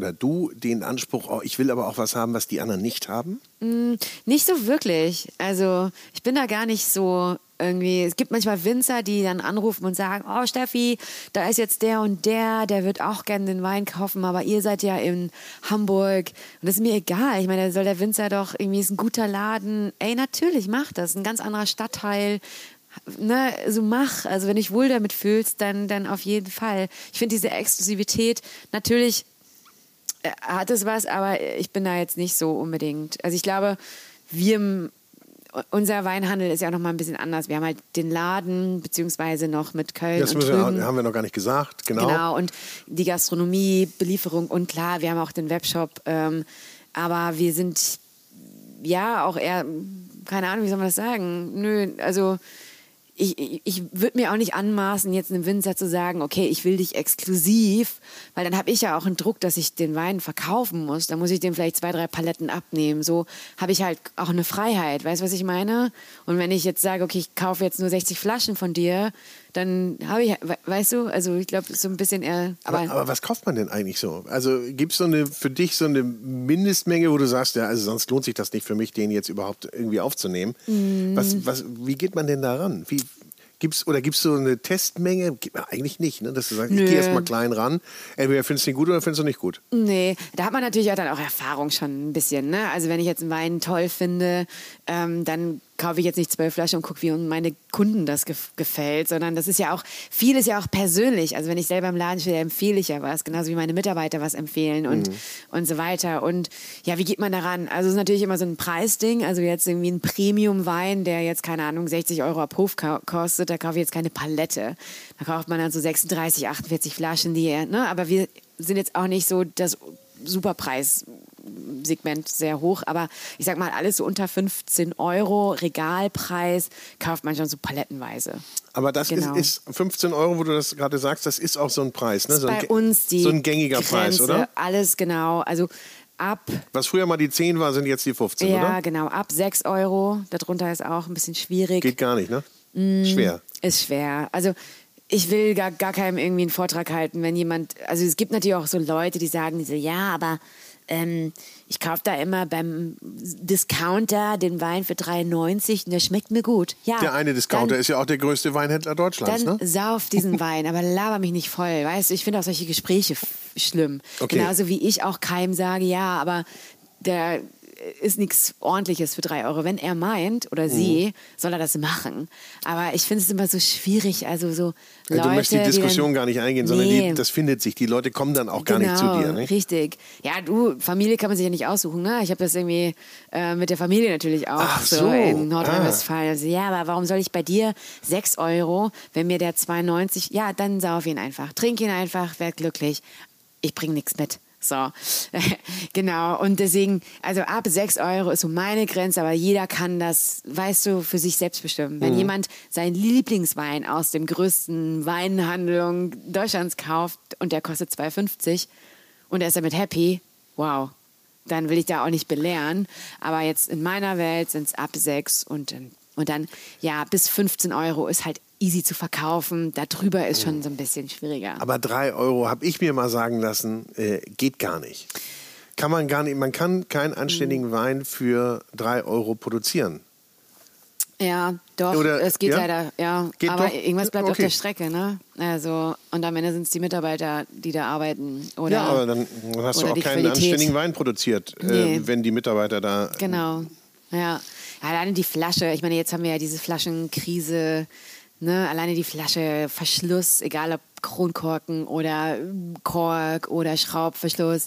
den Anspruch, oh, ich will aber auch was haben, was die anderen nicht haben? Nicht so wirklich. Also ich bin da gar nicht so irgendwie. Es gibt manchmal Winzer, die dann anrufen und sagen, oh Steffi, da ist jetzt der und der wird auch gerne den Wein kaufen, aber ihr seid ja in Hamburg. Und das ist mir egal. Ich meine, da soll der Winzer doch, irgendwie ist ein guter Laden. Ey, natürlich, mach das. Ein ganz anderer Stadtteil. Ne, so mach. Also wenn du dich wohl damit fühlst, dann auf jeden Fall. Ich finde diese Exklusivität, natürlich hat es was, aber ich bin da jetzt nicht so unbedingt. Also ich glaube, unser Weinhandel ist ja auch noch mal ein bisschen anders. Wir haben halt den Laden, beziehungsweise noch mit Köln Das und Trüben. haben wir noch gar nicht gesagt, genau. Genau, und die Gastronomie, Belieferung und klar, wir haben auch den Webshop. Aber wir sind ja auch eher, keine Ahnung, wie soll man das sagen? Nö, also ich würde mir auch nicht anmaßen, jetzt einem Winzer zu sagen, okay, ich will dich exklusiv, weil dann habe ich ja auch einen Druck, dass ich den Wein verkaufen muss. Dann muss ich dem vielleicht 2, 3 Paletten abnehmen. So habe ich halt auch eine Freiheit. Weißt du, was ich meine? Und wenn ich jetzt sage, okay, ich kaufe jetzt nur 60 Flaschen von dir, dann habe ich, weißt du, also ich glaube, so ein bisschen eher. Aber was kauft man denn eigentlich so? Also gibt es für dich so eine Mindestmenge, wo du sagst, ja, also sonst lohnt sich das nicht für mich, den jetzt überhaupt irgendwie aufzunehmen. Wie geht man denn da ran? Gibt's so eine Testmenge? Eigentlich nicht, ne? Dass du sagst, ich gehe erst mal klein ran. Entweder findest du ihn gut oder findest du nicht gut. Nee, da hat man natürlich auch dann auch Erfahrung schon ein bisschen, ne? Also wenn ich jetzt einen Wein toll finde, dann kaufe ich jetzt nicht 12 Flaschen und gucke, wie meine Kunden das gefällt, sondern das ist ja auch, vieles ja auch persönlich. Also wenn ich selber im Laden stehe, empfehle ich ja was, genauso wie meine Mitarbeiter was empfehlen und so weiter. Und ja, wie geht man daran? Also es ist natürlich immer so ein Preisding, also jetzt irgendwie ein Premium-Wein, der jetzt, keine Ahnung, 60 € ab Hof kostet, da kaufe ich jetzt keine Palette. Da kauft man dann so 36, 48 Flaschen, ne? Aber wir sind jetzt auch nicht so das Superpreissegment sehr hoch, aber ich sag mal, alles so unter 15 €, Regalpreis, kauft man schon so palettenweise. Aber das ist 15 €, wo du das gerade sagst, das ist auch so ein Preis, ne? Das ist bei uns die so ein gängiger Grenze, Preis, oder? Alles genau, also Was früher mal die 10 war, sind jetzt die 15, ja, oder? Ja, genau, ab 6 Euro. Darunter ist auch ein bisschen schwierig. Geht gar nicht, ne? Schwer. Ist schwer. Also ich will gar keinem irgendwie einen Vortrag halten, wenn jemand, also es gibt natürlich auch so Leute, die sagen so, ja, aber ich kaufe da immer beim Discounter den Wein für 3,90 und der schmeckt mir gut. Ja, Der eine Discounter ist ja auch der größte Weinhändler Deutschlands, dann ne? sauf diesen Wein, aber laber mich nicht voll, weißt du? Ich finde auch solche Gespräche schlimm. Okay. Genauso wie ich auch keinem sage, ja, aber der ist nichts Ordentliches für 3 Euro. Wenn er meint oder sie, soll er das machen. Aber ich finde es immer so schwierig, also so Leute, du möchtest die Diskussion gar nicht eingehen, sondern Nee. das findet sich. Die Leute kommen dann auch gar nicht zu dir, ne? Richtig. Ja, Familie kann man sich ja nicht aussuchen, ne? Ich habe das irgendwie mit der Familie natürlich auch Ach so so. in Nordrhein-Westfalen. Also, ja, aber warum soll ich bei dir 6 Euro, wenn mir der 2,90, ja, dann sauf ihn einfach. Trink ihn einfach, werd glücklich. Ich bringe nichts mit. So, genau. Und deswegen, also ab 6 Euro ist so meine Grenze, aber jeder kann das, weißt du, für sich selbst bestimmen. Wenn jemand seinen Lieblingswein aus dem größten Weinhandlung Deutschlands kauft und der kostet 2,50 und er ist damit happy, wow, dann will ich da auch nicht belehren. Aber jetzt in meiner Welt sind es ab 6 und dann, ja, bis 15 Euro ist halt easy zu verkaufen. Darüber ist schon so ein bisschen schwieriger. Aber 3 Euro, habe ich mir mal sagen lassen, geht gar nicht. Kann man gar nicht. Man kann keinen anständigen Wein für 3 Euro produzieren. Ja, doch, Oder- es geht ja? leider, ja. Geht aber doch? irgendwas bleibt auf Okay. der Strecke, ne? Also, und am Ende sind es die Mitarbeiter, die da arbeiten. Oder, Ja, aber dann hast du oder auch die keinen Qualität. anständigen Wein produziert, Nee. wenn die Mitarbeiter da... Genau, ja. Alleine die Flasche, ich meine, jetzt haben wir ja diese Flaschenkrise, ne? Alleine die Flasche, Verschluss, egal ob Kronkorken oder Kork oder Schraubverschluss.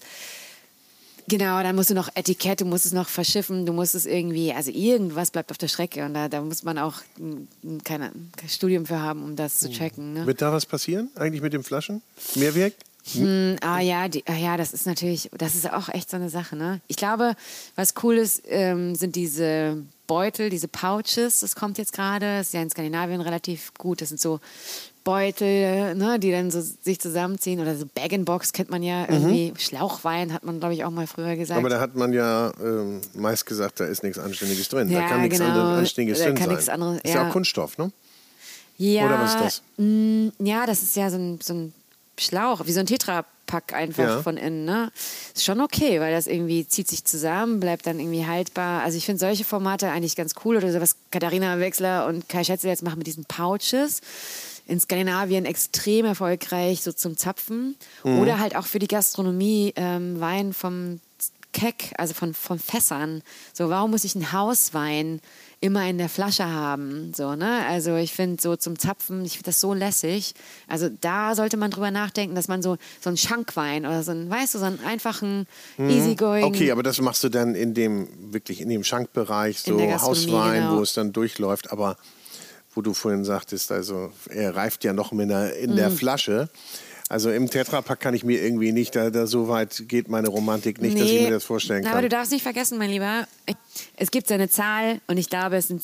Genau, dann musst du noch Etikett, du musst es noch verschiffen, du musst es irgendwie, also irgendwas bleibt auf der Strecke und da muss man auch kein Studium für haben, um das zu checken. Ne? Wird da was passieren eigentlich mit den Flaschen? Mehrweg? Das ist natürlich, das ist auch echt so eine Sache. Ne? Ich glaube, was cool ist, sind diese Beutel, diese Pouches, das kommt jetzt gerade, das ist ja in Skandinavien relativ gut, das sind so Beutel, ne, die dann so sich zusammenziehen oder so Bag-in-Box kennt man ja irgendwie, Schlauchwein hat man glaube ich auch mal früher gesagt. Aber da hat man ja meist gesagt, da ist nichts Anständiges drin. Da Ja, kann nichts genau. Anständiges Da drin kann sein. nichts anderes- Ist ja ja. auch Kunststoff, ne? Ja, Oder was ist das? Ja, das ist ja so ein Schlauch, wie so ein Tetrapack einfach Ja. von innen. Ne? Ist schon okay, weil das irgendwie zieht sich zusammen, bleibt dann irgendwie haltbar. Also ich finde solche Formate eigentlich ganz cool. Oder so was Katharina Wechsler und Kai Schätze jetzt machen mit diesen Pouches. In Skandinavien extrem erfolgreich, so zum Zapfen. Oder halt auch für die Gastronomie Wein vom Keck, also von Fässern. So, warum muss ich einen Hauswein immer in der Flasche haben? So, ne? Also ich finde so zum Zapfen, ich finde das so lässig. Also da sollte man drüber nachdenken, dass man so einen Schankwein oder so einen, weißt du, so einen einfachen Easygoing. Okay, aber das machst du dann in dem Schankbereich, In so der Gastronomie, Hauswein, genau. wo es dann durchläuft. Aber wo du vorhin sagtest, also er reift ja noch in der Flasche. Also im Tetrapack kann ich mir irgendwie nicht, da so weit geht meine Romantik nicht, dass ich mir das vorstellen kann. Aber du darfst nicht vergessen, mein Lieber, es gibt so eine Zahl und ich glaube, es sind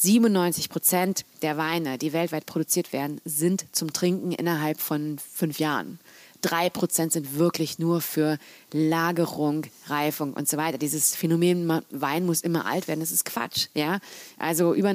97% der Weine, die weltweit produziert werden, sind zum Trinken innerhalb von 5 Jahren. 3% sind wirklich nur für Lagerung, Reifung und so weiter. Dieses Phänomen, Wein muss immer alt werden, das ist Quatsch. Ja? Also über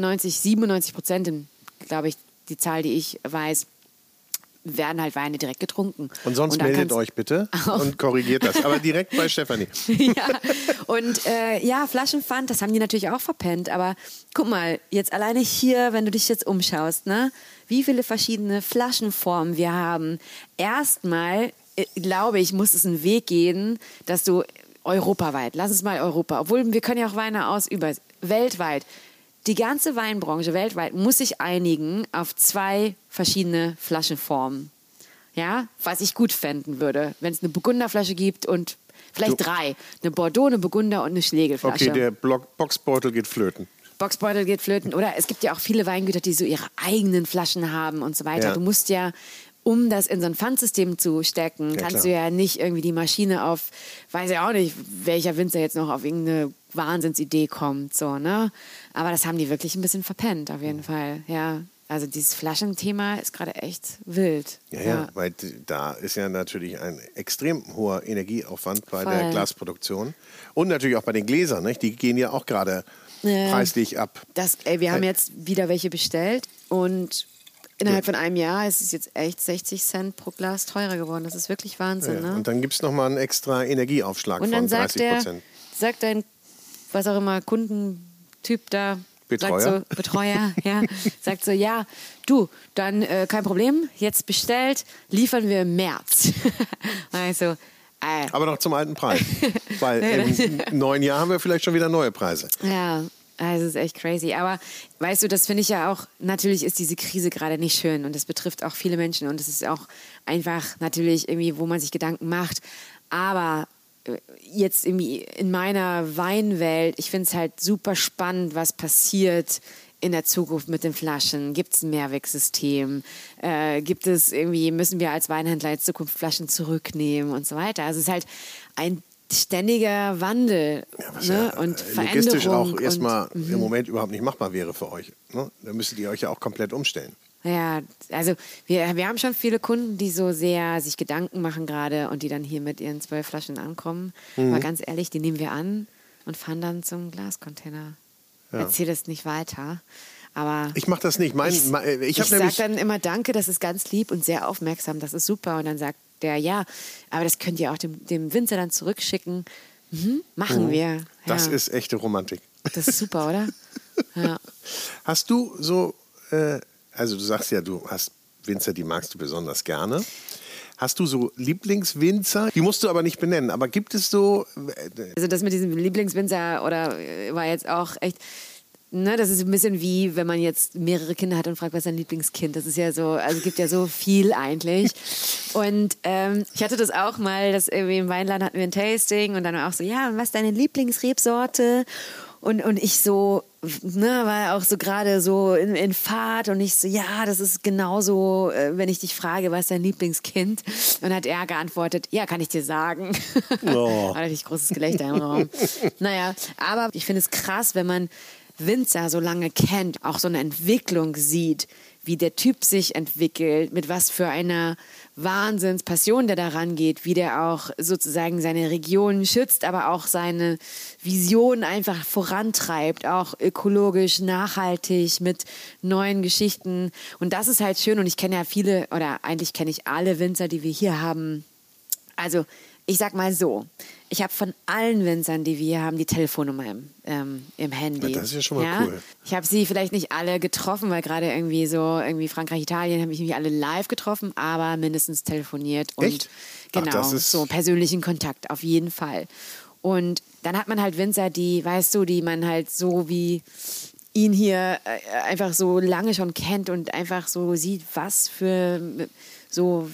97%, glaube ich, die Zahl, die ich weiß, werden halt Weine direkt getrunken. Und sonst da meldet kannst- euch bitte und korrigiert das. Aber direkt bei Stefanie. Ja, und Flaschenpfand, das haben die natürlich auch verpennt. Aber guck mal, jetzt alleine hier, wenn du dich jetzt umschaust, ne, wie viele verschiedene Flaschenformen wir haben. Erstmal, glaube ich, muss es einen Weg gehen, dass du europaweit, lass es mal Europa, obwohl wir können ja auch Weine weltweit. Die ganze Weinbranche weltweit muss sich einigen auf 2 verschiedene Flaschenformen. Ja, was ich gut fänden würde, wenn es eine Burgunderflasche gibt und vielleicht 3. Eine Bordeaux, eine Burgunder und eine Schlegelflasche. Okay, der Boxbeutel geht flöten. Boxbeutel geht flöten. Oder es gibt ja auch viele Weingüter, die so ihre eigenen Flaschen haben und so weiter. Ja. Du musst ja, um das in so ein Pfandsystem zu stecken, Ja, kannst klar. du ja nicht irgendwie die Maschine auf, weiß ich auch nicht, welcher Winzer jetzt noch auf irgendeine Wahnsinnsidee kommt. So, ne? Aber das haben die wirklich ein bisschen verpennt, auf jeden Fall. Ja. Also dieses Flaschenthema ist gerade echt wild. Ja, weil da ist ja natürlich ein extrem hoher Energieaufwand bei der Glasproduktion. Und natürlich auch bei den Gläsern, nicht? Die gehen ja auch gerade preislich ab. Wir haben jetzt wieder welche bestellt und innerhalb von einem Jahr ist es jetzt echt 60 Cent pro Glas teurer geworden. Das ist wirklich Wahnsinn. Ne? Und dann gibt es nochmal einen extra Energieaufschlag und von dann 30%. Sagt dein, was auch immer, Kundentyp da, Betreuer. Betreuer, ja, sagt so, ja, du, dann kein Problem, jetzt bestellt, liefern wir im März. Also, aber noch zum alten Preis. Weil im neuen Jahr haben wir vielleicht schon wieder neue Preise. ja, also es ist echt crazy. Aber weißt du, das finde ich ja auch, natürlich ist diese Krise gerade nicht schön und das betrifft auch viele Menschen und es ist auch einfach natürlich irgendwie, wo man sich Gedanken macht. Aber jetzt irgendwie in meiner Weinwelt, ich finde es halt super spannend, was passiert in der Zukunft mit den Flaschen. Gibt es ein Mehrwegsystem? Gibt es irgendwie, müssen wir als Weinhändler in Zukunft Flaschen zurücknehmen und so weiter? Also es ist halt ein ständiger Wandel und Veränderung. Logistisch auch erstmal im Moment überhaupt nicht machbar wäre für euch. Ne? Da müsstet ihr euch ja auch komplett umstellen. Ja, also wir haben schon viele Kunden, die so sehr sich Gedanken machen gerade und die dann hier mit ihren 12 Flaschen ankommen. Aber ganz ehrlich, die nehmen wir an und fahren dann zum Glascontainer. Ja. Erzähl das nicht weiter. Aber ich mache das nicht. Ich sage dann immer Danke, das ist ganz lieb und sehr aufmerksam, das ist super. Und dann sagt der, ja, aber das könnt ihr auch dem Winzer dann zurückschicken. Machen wir. Ja. Das ist echte Romantik. Das ist super, oder? Ja. Hast du so, also du sagst ja, du hast Winzer, die magst du besonders gerne. Hast du so Lieblingswinzer? Die musst du aber nicht benennen, aber gibt es so... Also das mit diesem Lieblingswinzer war jetzt auch echt... Ne, das ist ein bisschen wie, wenn man jetzt mehrere Kinder hat und fragt, was ist dein Lieblingskind? Das ist ja so, also es gibt ja so viel eigentlich. Und ich hatte das auch mal, dass irgendwie im Weinladen hatten wir ein Tasting und dann war auch so, ja, und was ist deine Lieblingsrebsorte? Und ich so, war auch so gerade so in Fahrt und ich so, ja, das ist genauso, wenn ich dich frage, was ist dein Lieblingskind? Und hat er geantwortet, ja, kann ich dir sagen. Oh. War natürlich großes Gelächter im Raum. Naja, aber ich finde es krass, wenn man Winzer so lange kennt, auch so eine Entwicklung sieht, wie der Typ sich entwickelt, mit was für einer Wahnsinnspassion der da rangeht, wie der auch sozusagen seine Region schützt, aber auch seine Vision einfach vorantreibt, auch ökologisch, nachhaltig, mit neuen Geschichten. Und das ist halt schön und ich kenne ja viele, oder eigentlich kenne ich alle Winzer, die wir hier haben. Also ich sag mal so, ich habe von allen Winzern, die wir hier haben, die Telefonnummer im Handy. Ja, das ist ja schon mal cool. Ich habe sie vielleicht nicht alle getroffen, weil gerade irgendwie Frankreich, Italien habe ich irgendwie alle live getroffen, aber mindestens telefoniert. Und echt? Genau, das ist so persönlichen Kontakt, auf jeden Fall. Und dann hat man halt Winzer, die, weißt du, die man halt so wie ihn hier einfach so lange schon kennt und einfach so sieht, was für so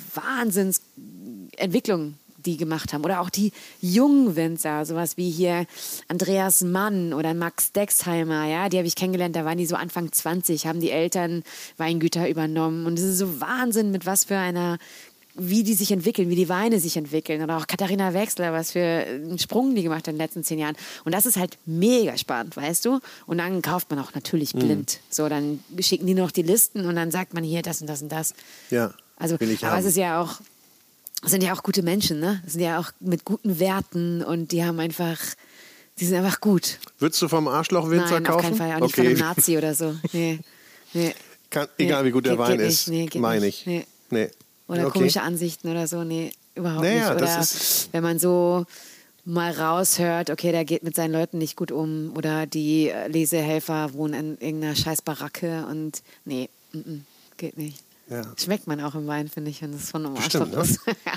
Wahnsinnsentwicklungen die gemacht haben. Oder auch die jungen Winzer, sowas wie hier Andreas Mann oder Max Dexheimer, ja, die habe ich kennengelernt, da waren die so Anfang 20, haben die Eltern Weingüter übernommen und es ist so Wahnsinn, mit was für einer, wie die sich entwickeln, wie die Weine sich entwickeln. Oder auch Katharina Wechsler, was für einen Sprung die gemacht hat in den letzten 10 Jahren. Und das ist halt mega spannend, weißt du? Und dann kauft man auch natürlich blind. So, dann schicken die noch die Listen und dann sagt man hier das und das und das. Ja, also, will ich aber haben. es ist ja auch, das sind ja auch gute Menschen, ne? Das sind ja auch mit guten Werten und die sind einfach gut. Würdest du vom Arschlochwinzer Nein, kaufen? auf keinen Fall, auch nicht von einem Nazi oder so. Nee. Egal wie gut der Wein geht ist, nicht. Nee, meine ich. Nee. Oder Okay. komische Ansichten oder so, nee, überhaupt nicht. Naja, Oder das ist- wenn man so mal raushört, okay, der geht mit seinen Leuten nicht gut um oder die Lesehelfer wohnen in irgendeiner scheiß Baracke und nee, geht nicht. Ja. Schmeckt man auch im Wein, finde ich, wenn es von einem Bestimmt, Arschloch ist.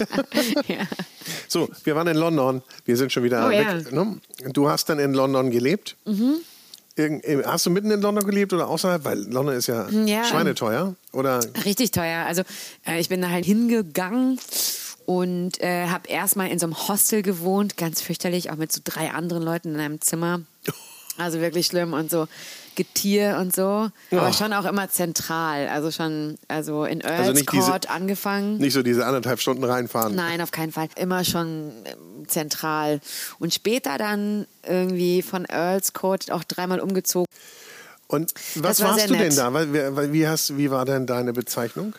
Ja. So, wir waren in London. Wir sind schon wieder Oh, weg. ja. Ne? Du hast dann in London gelebt. Hast du mitten in London gelebt oder außerhalb? Weil London ist ja, Ja. schweineteuer. Oder? Richtig teuer. Also ich bin da halt hingegangen und habe erstmal in so einem Hostel gewohnt, ganz fürchterlich, auch mit so 3 anderen Leuten in einem Zimmer. Also wirklich schlimm und so Getier und so. Aber schon auch immer zentral. Also in Earls nicht Court angefangen. Nicht so diese 1,5 Stunden reinfahren. Nein, auf keinen Fall. Immer schon zentral. Und später dann irgendwie von Earls Court auch 3-mal umgezogen. Und was Das war warst sehr du denn nett. da? Wie war denn deine Bezeichnung?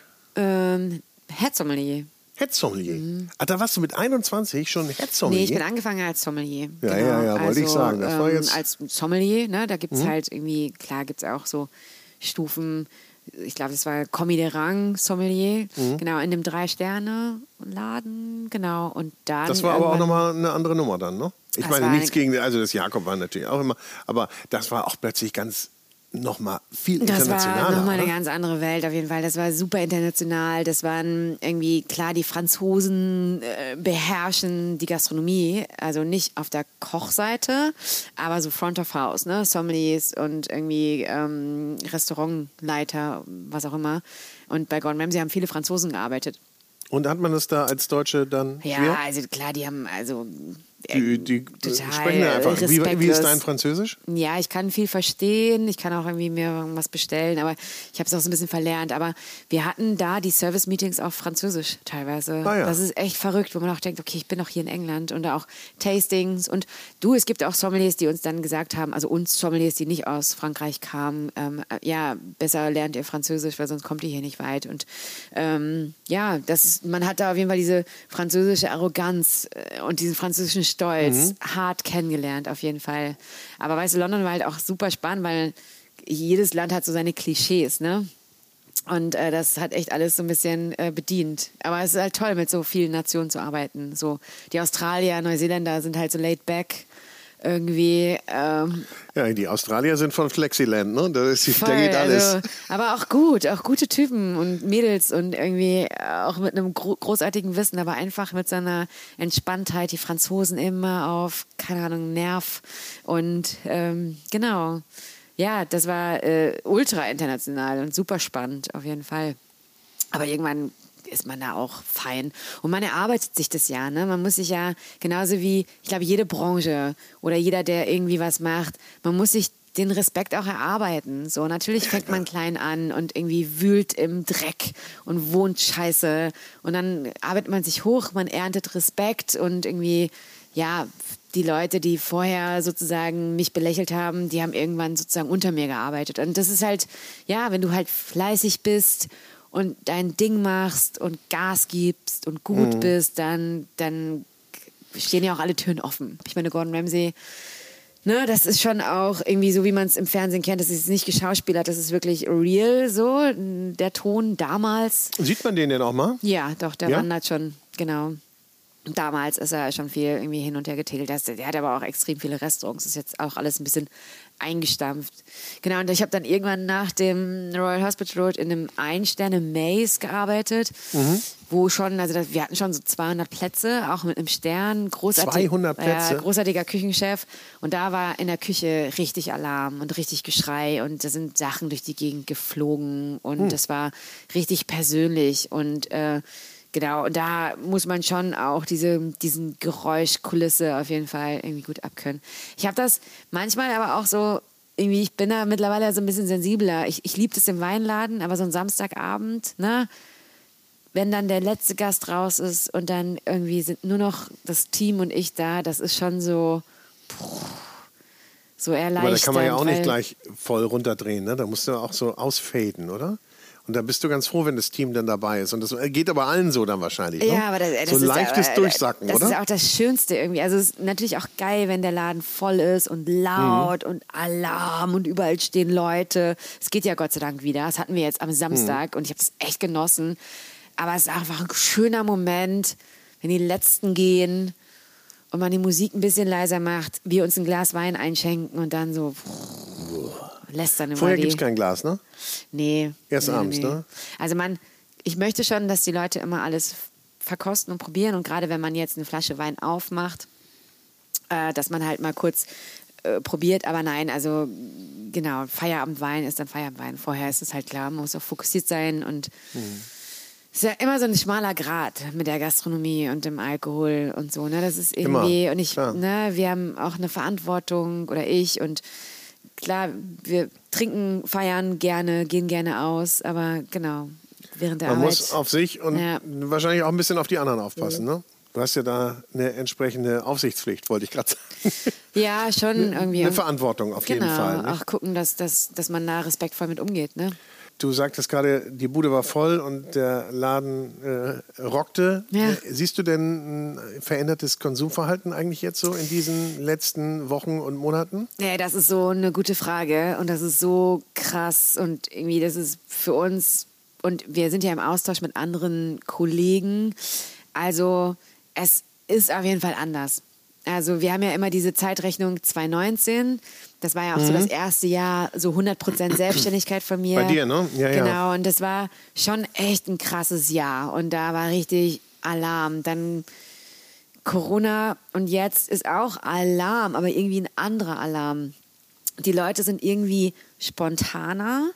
Head Sommelier. Head Sommelier. Ah, da warst du mit 21 schon Head Sommelier? Nee, ich bin angefangen als Sommelier. Ja, ja, wollte ich sagen. Das war jetzt- Als Sommelier, ne, da gibt es halt irgendwie, klar gibt es auch so Stufen. Ich glaube, das war Commis de Rang Sommelier, genau, in dem 3-Sterne-Laden, genau. Und dann Das war aber auch irgendwann- nochmal eine andere Nummer dann, ne? Ich Das meine, war nichts eine- gegen, also das Jakob war natürlich auch immer, aber das war auch plötzlich ganz nochmal viel Das internationaler. war nochmal eine oder? ganz andere Welt auf jeden Fall. Das war super international. Das waren irgendwie, klar, die Franzosen beherrschen die Gastronomie. Also nicht auf der Kochseite, aber so Front of House, ne? Sommeliers und irgendwie Restaurantleiter, was auch immer. Und bei Gordon Ramsay haben viele Franzosen gearbeitet. Und hat man das da als Deutsche dann Ja, schwer? also klar, die haben also Die total sprechen ja einfach. Wie ist respektlos. dein Französisch? Ja, ich kann viel verstehen, ich kann auch irgendwie mir irgendwas bestellen, aber ich habe es auch so ein bisschen verlernt. Aber wir hatten da die Service-Meetings auf Französisch teilweise. Ah ja. Das ist echt verrückt, wo man auch denkt, okay, ich bin doch hier in England und auch Tastings. Und es gibt auch Sommeliers, die uns dann gesagt haben, also uns Sommeliers, die nicht aus Frankreich kamen, ja, besser lernt ihr Französisch, weil sonst kommt ihr hier nicht weit. Und ja, man hat da auf jeden Fall diese französische Arroganz und diesen französischen Stolz hart kennengelernt, auf jeden Fall. Aber weißt du, London war halt auch super spannend, weil jedes Land hat so seine Klischees, ne? Und das hat echt alles so ein bisschen bedient. Aber es ist halt toll, mit so vielen Nationen zu arbeiten. So, die Australier, Neuseeländer sind halt so laid back irgendwie. Ja, die Australier sind von Flexiland, ne? Da Voll, geht alles. Also, aber auch gut, auch gute Typen und Mädels und irgendwie auch mit einem großartigen Wissen, aber einfach mit so einer Entspanntheit. Die Franzosen immer auf, keine Ahnung, Nerv und genau. Ja, das war ultra international und super spannend auf jeden Fall. Aber irgendwann ist man da auch fein. Und man erarbeitet sich das ja. Ne? Man muss sich ja, genauso wie, ich glaube, jede Branche oder jeder, der irgendwie was macht, man muss sich den Respekt auch erarbeiten. So, natürlich fängt man klein an und irgendwie wühlt im Dreck und wohnt scheiße. Und dann arbeitet man sich hoch, man erntet Respekt und irgendwie, ja, die Leute, die vorher sozusagen mich belächelt haben, die haben irgendwann sozusagen unter mir gearbeitet. Und das ist halt, ja, wenn du halt fleißig bist und dein Ding machst und Gas gibst und gut bist, dann stehen ja auch alle Türen offen. Ich meine, Gordon Ramsay, ne, das ist schon auch irgendwie so, wie man es im Fernsehen kennt. Das ist nicht geschauspielert, das ist wirklich real so, der Ton damals. Sieht man den denn auch mal? Ja, doch, der Ja? wandert schon, genau. Damals ist er schon viel irgendwie hin und her getegelt. Der hat aber auch extrem viele Restaurants. Das ist jetzt auch alles ein bisschen eingestampft. Genau, und ich habe dann irgendwann nach dem Royal Hospital Road in einem 1-Sterne-Maze gearbeitet, wo schon, also wir hatten schon so 200 Plätze, auch mit einem Stern. 200 Plätze? Großartiger Küchenchef. Und da war in der Küche richtig Alarm und richtig Geschrei und da sind Sachen durch die Gegend geflogen und das war richtig persönlich und genau, und da muss man schon auch diesen Geräuschkulisse auf jeden Fall irgendwie gut abkönnen. Ich habe das manchmal aber auch so, irgendwie, ich bin da mittlerweile so ein bisschen sensibler. Ich liebe das im Weinladen, aber so ein Samstagabend, ne, wenn dann der letzte Gast raus ist und dann irgendwie sind nur noch das Team und ich da, das ist schon so, so erleichternd. Aber da kann man ja auch nicht weil- gleich voll runterdrehen, ne? Da musst du auch so ausfaden, oder? Und da bist du ganz froh, wenn das Team dann dabei ist. Und das geht aber allen so dann wahrscheinlich. Ne? Ja, aber das so ist leichtes Durchsacken, das oder? ist auch das Schönste irgendwie. Also es ist natürlich auch geil, wenn der Laden voll ist und laut und Alarm und überall stehen Leute. Es geht ja Gott sei Dank wieder. Das hatten wir jetzt am Samstag und ich habe es echt genossen. Aber es ist einfach ein schöner Moment, wenn die Letzten gehen und man die Musik ein bisschen leiser macht, wir uns ein Glas Wein einschenken und dann so lässt dann immer Vorher die... gibt es kein Glas, ne? Nee. Erst abends, ne? Also ich möchte schon, dass die Leute immer alles verkosten und probieren. Und gerade wenn man jetzt eine Flasche Wein aufmacht, dass man halt mal kurz probiert. Aber nein, also genau, Feierabendwein ist dann Feierabendwein. Vorher ist es halt klar, man muss auch fokussiert sein. Und es ist ja immer so ein schmaler Grat mit der Gastronomie und dem Alkohol und so. Ne? Das ist irgendwie, Immer, und klar. wir haben auch eine Verantwortung oder ich und klar, wir trinken, feiern gerne, gehen gerne aus, aber genau, während der Man Arbeit. muss auf sich und Ja. wahrscheinlich auch ein bisschen auf die anderen aufpassen, ne? Du hast ja da eine entsprechende Aufsichtspflicht, wollte ich gerade sagen. Ja, schon irgendwie. Eine Verantwortung auf jeden Fall. Genau, auch gucken, dass man da respektvoll mit umgeht, ne? Du sagtest gerade, die Bude war voll und der Laden rockte. Ja. Siehst du denn ein verändertes Konsumverhalten eigentlich jetzt so in diesen letzten Wochen und Monaten? Ja, das ist so eine gute Frage und das ist so krass und irgendwie das ist für uns, und wir sind ja im Austausch mit anderen Kollegen, also es ist auf jeden Fall anders. Also wir haben ja immer diese Zeitrechnung 2019, das war ja auch so das erste Jahr, so 100% Selbstständigkeit von mir. Bei dir, ne? Ja, genau, ja. und das war schon echt ein krasses Jahr und da war richtig Alarm. Dann Corona und jetzt ist auch Alarm, aber irgendwie ein anderer Alarm. Die Leute sind irgendwie spontaner.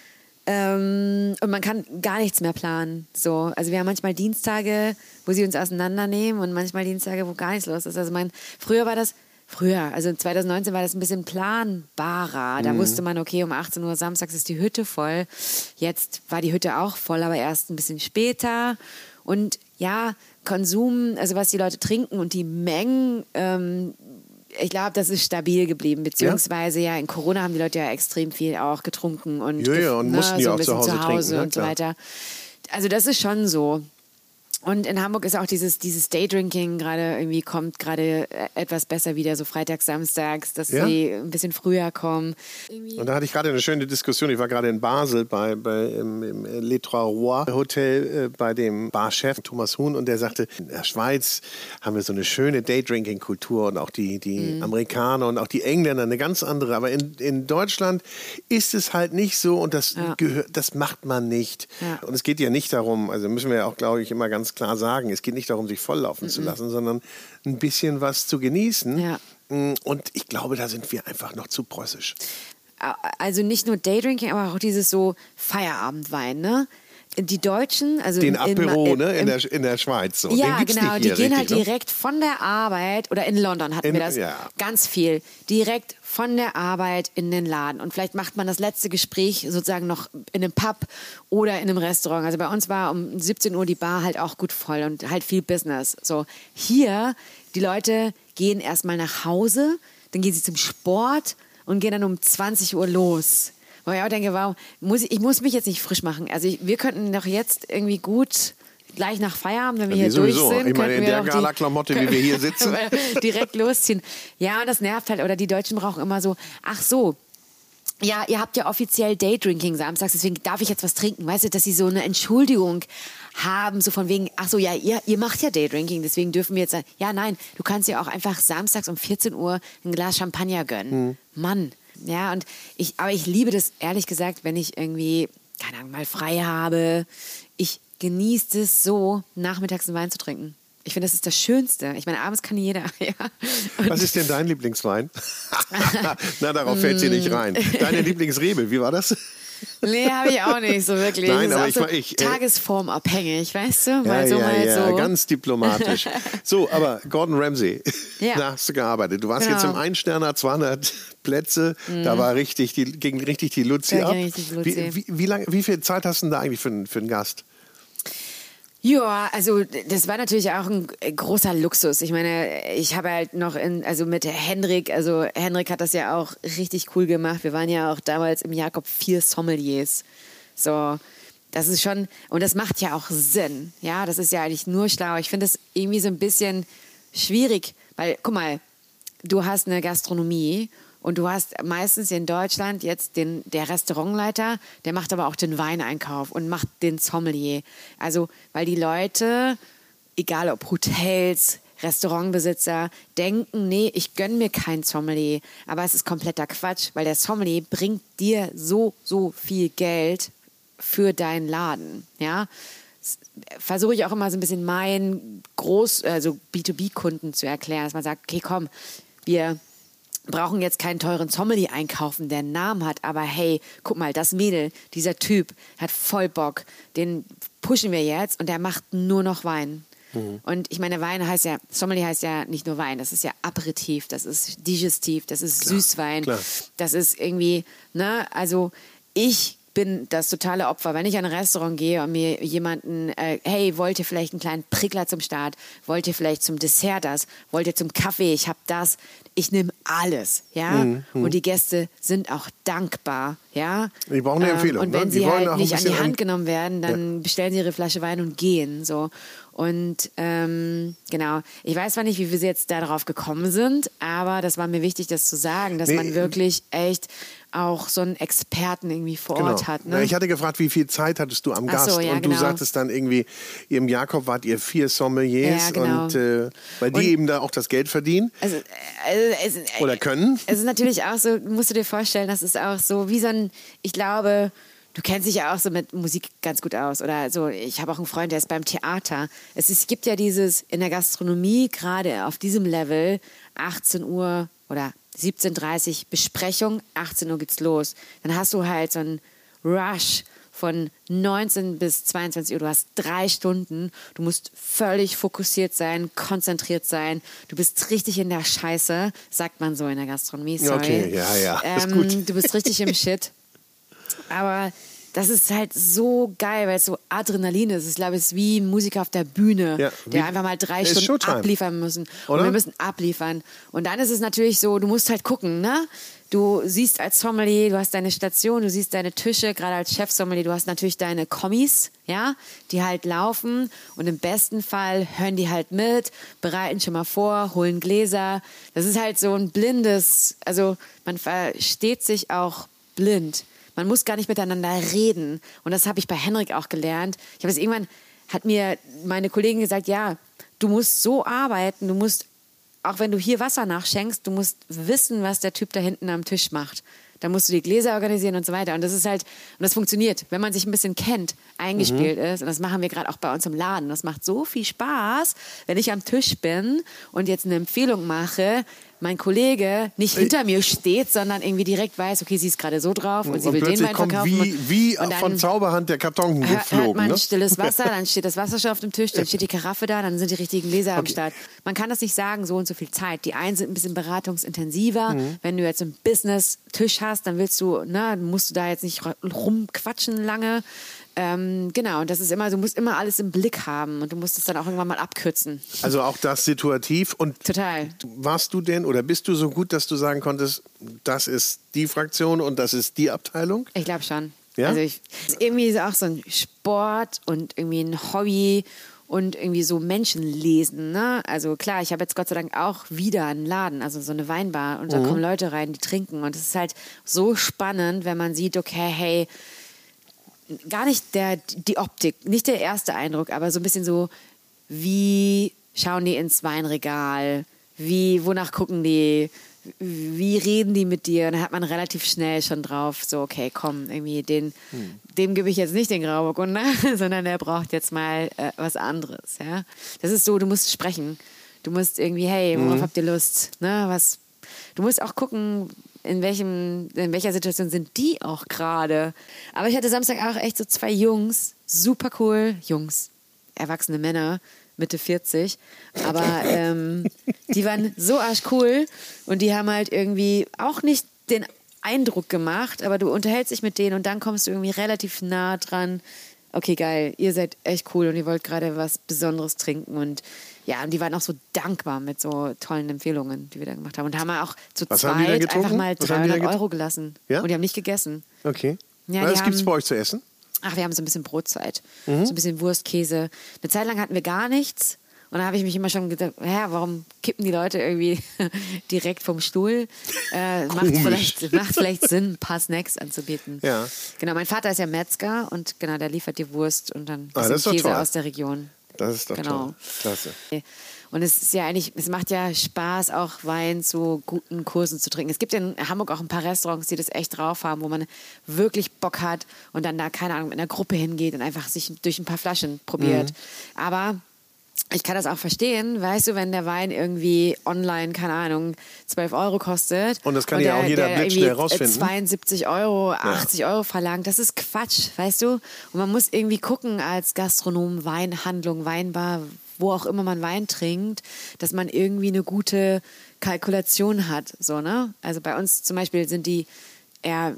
Und man kann gar nichts mehr planen. So. Also wir haben manchmal Dienstage, wo sie uns auseinandernehmen und manchmal Dienstage, wo gar nichts los ist. Also also 2019 war das ein bisschen planbarer. Da wusste man, okay, um 18 Uhr samstags ist die Hütte voll. Jetzt war die Hütte auch voll, aber erst ein bisschen später. Und ja, Konsum, also was die Leute trinken und die Mengen, ich glaube, das ist stabil geblieben, beziehungsweise ja in Corona haben die Leute ja extrem viel auch getrunken und, und mussten ja auch zu Hause trinken, ne? und so weiter. Also das ist schon so. Und in Hamburg ist auch dieses Daydrinking kommt gerade etwas besser wieder, so freitags, samstags, dass sie ein bisschen früher kommen. Und da hatte ich gerade eine schöne Diskussion. Ich war gerade in Basel im Les Trois Rois Hotel bei dem Barchef Thomas Huhn und der sagte, in der Schweiz haben wir so eine schöne Daydrinking-Kultur und auch die Amerikaner und auch die Engländer eine ganz andere. Aber in Deutschland ist es halt nicht so und das macht man nicht. Ja. Und es geht ja nicht darum, also müssen wir ja auch, glaube ich, immer ganz klar sagen, es geht nicht darum, sich volllaufen zu lassen, sondern ein bisschen was zu genießen. Ja. Und ich glaube, da sind wir einfach noch zu preußisch. Also nicht nur Daydrinking, aber auch dieses so Feierabendwein, ne? Die Deutschen, also den Apero, in der Schweiz. So. Ja, den gibt's genau, nicht hier, die gehen richtig, halt direkt von der Arbeit, oder in London hatten wir das ganz viel, direkt von der Arbeit in den Laden. Und vielleicht macht man das letzte Gespräch sozusagen noch in einem Pub oder in einem Restaurant. Also bei uns war um 17 Uhr die Bar halt auch gut voll und halt viel Business. So, hier, die Leute gehen erstmal nach Hause, dann gehen sie zum Sport und gehen dann um 20 Uhr los. Wo ich auch denke, wow, ich muss mich jetzt nicht frisch machen. Also wir könnten doch jetzt irgendwie gut gleich nach Feierabend, wenn wir hier durch sind, ich meine, in der Gala-Klamotte, wie wir hier sitzen, direkt losziehen. Ja, und das nervt halt. Oder die Deutschen brauchen immer so, ach so, ja, ihr habt ja offiziell Daydrinking samstags, deswegen darf ich jetzt was trinken. Weißt du, dass sie so eine Entschuldigung haben, so von wegen, ach so, ja, ihr macht ja Daydrinking, deswegen dürfen wir jetzt sagen, ja, nein, du kannst ja auch einfach samstags um 14 Uhr ein Glas Champagner gönnen. Mann. Ja, aber ich liebe das, ehrlich gesagt, wenn ich irgendwie, keine Ahnung, mal frei habe. Ich genieße es so, nachmittags einen Wein zu trinken. Ich finde, das ist das Schönste. Ich meine, abends kann jeder. Ja. Was ist denn dein Lieblingswein? Na, darauf fällt sie nicht rein. Deine Lieblingsrebe, wie war das? Nee, habe ich auch nicht so wirklich. Nein, das aber ist auch so tagesformabhängig, weißt du? Ja, ganz diplomatisch. So, aber Gordon Ramsay, da hast du gearbeitet. Du warst jetzt im Einsterner, 200 Plätze, da war ging richtig die Luzi ab. Wie viel Zeit hast du denn da eigentlich für einen Gast? Ja, also das war natürlich auch ein großer Luxus. Ich meine, ich habe halt noch mit Henrik, also Henrik hat das ja auch richtig cool gemacht. Wir waren ja auch damals im Jakob 4 Sommeliers. So, das ist schon, und das macht ja auch Sinn. Ja, das ist ja eigentlich nur schlau. Ich finde das irgendwie so ein bisschen schwierig, weil, guck mal, du hast eine Gastronomie und du hast meistens in Deutschland jetzt der Restaurantleiter, der macht aber auch den Weineinkauf und macht den Sommelier. Also, weil die Leute, egal ob Hotels, Restaurantbesitzer, denken, nee, ich gönne mir kein Sommelier. Aber es ist kompletter Quatsch, weil der Sommelier bringt dir so viel Geld für deinen Laden. Ja, versuche ich auch immer so ein bisschen meinen B2B-Kunden zu erklären, dass man sagt, okay, komm, wir brauchen jetzt keinen teuren Sommelier einkaufen, der einen Namen hat, aber hey, guck mal, das Mädel, dieser Typ hat voll Bock, den pushen wir jetzt und der macht nur noch Wein. Und ich meine, Sommelier heißt ja nicht nur Wein, das ist ja Aperitif, das ist Digestiv, das ist Süßwein, das ist irgendwie, ne, also ich bin das totale Opfer. Wenn ich in ein Restaurant gehe und mir jemanden, hey, wollt ihr vielleicht einen kleinen Prickler zum Start? Wollt ihr vielleicht zum Dessert das? Wollt ihr zum Kaffee? Ich habe das. Ich nehme alles, ja. Und die Gäste sind auch dankbar, ja. Die brauchen eine Empfehlung. Und wenn ne? sie halt nicht an die Hand genommen werden, dann bestellen sie ihre Flasche Wein und gehen, so. Und genau, ich weiß zwar nicht, wie wir jetzt darauf gekommen sind, aber das war mir wichtig, das zu sagen, dass man wirklich echt auch so einen Experten irgendwie vor Ort hat. Ne? Na, ich hatte gefragt, wie viel Zeit hattest du am Gast? So, ja, und du sagtest dann irgendwie, ihr im Jakob wart ihr 4 Sommeliers, und weil die eben da auch das Geld verdienen oder können. Es ist natürlich auch so, musst du dir vorstellen, das ist auch so wie so ein, ich glaube, du kennst dich ja auch so mit Musik ganz gut aus. Oder so, ich habe auch einen Freund, der ist beim Theater. Es gibt ja dieses in der Gastronomie, gerade auf diesem Level, 18 Uhr oder 17:30 Uhr Besprechung, 18 Uhr geht's los. Dann hast du halt so einen Rush von 19 bis 22 Uhr. Du hast 3 Stunden. Du musst völlig fokussiert sein, konzentriert sein. Du bist richtig in der Scheiße, sagt man so in der Gastronomie. Sorry. Okay, ja, ist gut. Du bist richtig im Shit. Aber das ist halt so geil, weil es so Adrenalin ist. Ich glaube, es ist wie ein Musiker auf der Bühne, der einfach mal 3 Stunden Showtime. abliefern müssen. Oder? Und wir müssen abliefern. Und dann ist es natürlich so, du musst halt gucken, ne? Du siehst als Sommelier, du hast deine Station, du siehst deine Tische, gerade als Chef-Sommelier, du hast natürlich deine Kommis, ja, die halt laufen und im besten Fall hören die halt mit, bereiten schon mal vor, holen Gläser. Das ist halt so ein blindes, also man versteht sich auch blind. Man muss gar nicht miteinander reden. Und das habe ich bei Henrik auch gelernt. Ich habe es irgendwann, hat mir meine Kollegin gesagt, ja, du musst so arbeiten, du musst, auch wenn du hier Wasser nachschenkst, du musst wissen, was der Typ da hinten am Tisch macht. Da musst du die Gläser organisieren und so weiter. Und das ist halt, und das funktioniert, wenn man sich ein bisschen kennt, eingespielt ist. Und das machen wir gerade auch bei uns im Laden. Das macht so viel Spaß, wenn ich am Tisch bin und jetzt eine Empfehlung mache, mein Kollege nicht hinter mir steht, sondern irgendwie direkt weiß, okay, sie ist gerade so drauf und sie will den Wein verkaufen. Wie und dann von Zauberhand der Karton hört geflogen. man Ne? stilles Wasser, dann steht das Wasser schon auf dem Tisch, dann steht die Karaffe da, dann sind die richtigen Gläser am Start. Man kann das nicht sagen, so und so viel Zeit. Die einen sind ein bisschen beratungsintensiver. Wenn du jetzt einen Business-Tisch hast, dann musst du da jetzt nicht rumquatschen lange. Genau, und das ist immer, du musst immer alles im Blick haben und du musst es dann auch irgendwann mal abkürzen. Also auch das situativ. Und Total. Warst du denn oder bist du so gut, dass du sagen konntest, das ist die Fraktion und das ist die Abteilung? Ich glaube schon. Ja? Also irgendwie ist es auch so ein Sport und irgendwie ein Hobby und irgendwie so Menschen lesen. Ne? Also klar, ich habe jetzt Gott sei Dank auch wieder einen Laden, also so eine Weinbar und da kommen Leute rein, die trinken und es ist halt so spannend, wenn man sieht, okay, hey, gar nicht die Optik, nicht der erste Eindruck, aber so ein bisschen so, wie schauen die ins Weinregal, wonach gucken die, wie reden die mit dir? Und dann hat man relativ schnell schon drauf, so okay, komm, irgendwie dem gebe ich jetzt nicht den Grauburgunder, sondern der braucht jetzt mal was anderes. Ja? Das ist so, du musst sprechen. Du musst irgendwie, hey, worauf habt ihr Lust? Ne? Du musst auch gucken, in welcher Situation sind die auch gerade. Aber ich hatte Samstag auch echt so 2 Jungs, super cool, Jungs, erwachsene Männer, Mitte 40, aber die waren so arschcool und die haben halt irgendwie auch nicht den Eindruck gemacht, aber du unterhältst dich mit denen und dann kommst du irgendwie relativ nah dran. Okay, geil, ihr seid echt cool und ihr wollt gerade was Besonderes trinken und ja, und die waren auch so dankbar mit so tollen Empfehlungen, die wir da gemacht haben. Und haben auch zu zweit einfach mal 300 Euro gelassen. Ja? Und die haben nicht gegessen. Okay. Ja, was gibt es bei euch zu essen? Ach, wir haben so ein bisschen Brotzeit. So ein bisschen Wurst, Käse. Eine Zeit lang hatten wir gar nichts. Und da habe ich mich immer schon gedacht, warum kippen die Leute irgendwie direkt vom Stuhl? Macht vielleicht Sinn, ein paar Snacks anzubieten. Ja. Genau, mein Vater ist ja Metzger und genau, der liefert die Wurst und dann ein bisschen Käse aus der Region. Das ist doch toll. Klasse. Und es ist ja eigentlich, es macht ja Spaß, auch Wein zu guten Kursen zu trinken. Es gibt ja in Hamburg auch ein paar Restaurants, die das echt drauf haben, wo man wirklich Bock hat und dann da, keine Ahnung, mit einer Gruppe hingeht und einfach sich durch ein paar Flaschen probiert. Aber ich kann das auch verstehen, weißt du, wenn der Wein irgendwie online, keine Ahnung, 12 Euro kostet. Und das kann ja auch jeder blitzschnell rausfinden. 72 Euro, 80 Euro verlangt, das ist Quatsch, weißt du? Und man muss irgendwie gucken als Gastronom, Weinhandlung, Weinbar, wo auch immer man Wein trinkt, dass man irgendwie eine gute Kalkulation hat, so, ne? Also bei uns zum Beispiel sind die eher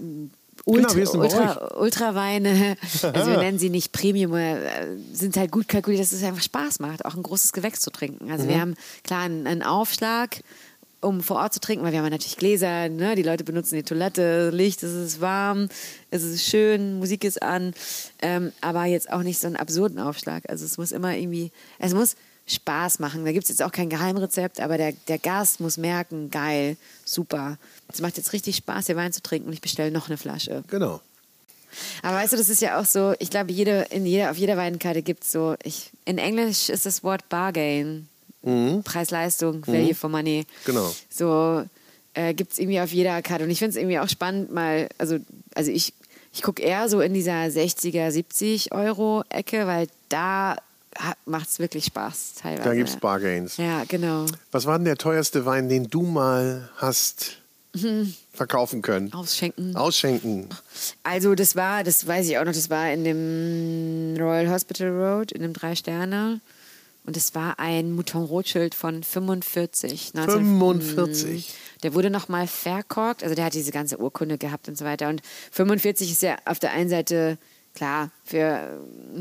Genau, wie ist denn bei euch? Ultraweine, also wir nennen sie nicht Premium, sind halt gut kalkuliert, dass es einfach Spaß macht, auch ein großes Gewächs zu trinken. Also wir haben klar einen Aufschlag, um vor Ort zu trinken, weil wir haben natürlich Gläser, ne? Die Leute benutzen die Toilette, Licht, es ist warm, es ist schön, Musik ist an, aber jetzt auch nicht so einen absurden Aufschlag. Also es muss immer irgendwie, es muss Spaß machen. Da gibt es jetzt auch kein Geheimrezept, aber der Gast muss merken, geil, super. Es macht jetzt richtig Spaß, hier Wein zu trinken und ich bestelle noch eine Flasche. Genau. Aber weißt du, das ist ja auch so, ich glaube, auf jeder Weinkarte gibt es so, in Englisch ist das Wort Bargain. Preis-Leistung, Value for Money. Genau. So gibt es irgendwie auf jeder Karte. Und ich finde es irgendwie auch spannend, mal, also ich gucke eher so in dieser 60er, 70 Euro Ecke, weil da macht es wirklich Spaß teilweise. Da gibt es Bargains. Ja, genau. Was war denn der teuerste Wein, den du mal hast verkaufen können? Ausschenken. Also das weiß ich auch noch, das war in dem Royal Hospital Road, in dem 3-Sterne. Und es war ein Mouton Rothschild von 45. 45? Der wurde nochmal verkorkt, also der hat diese ganze Urkunde gehabt und so weiter. Und 45 ist ja auf der einen Seite, klar, für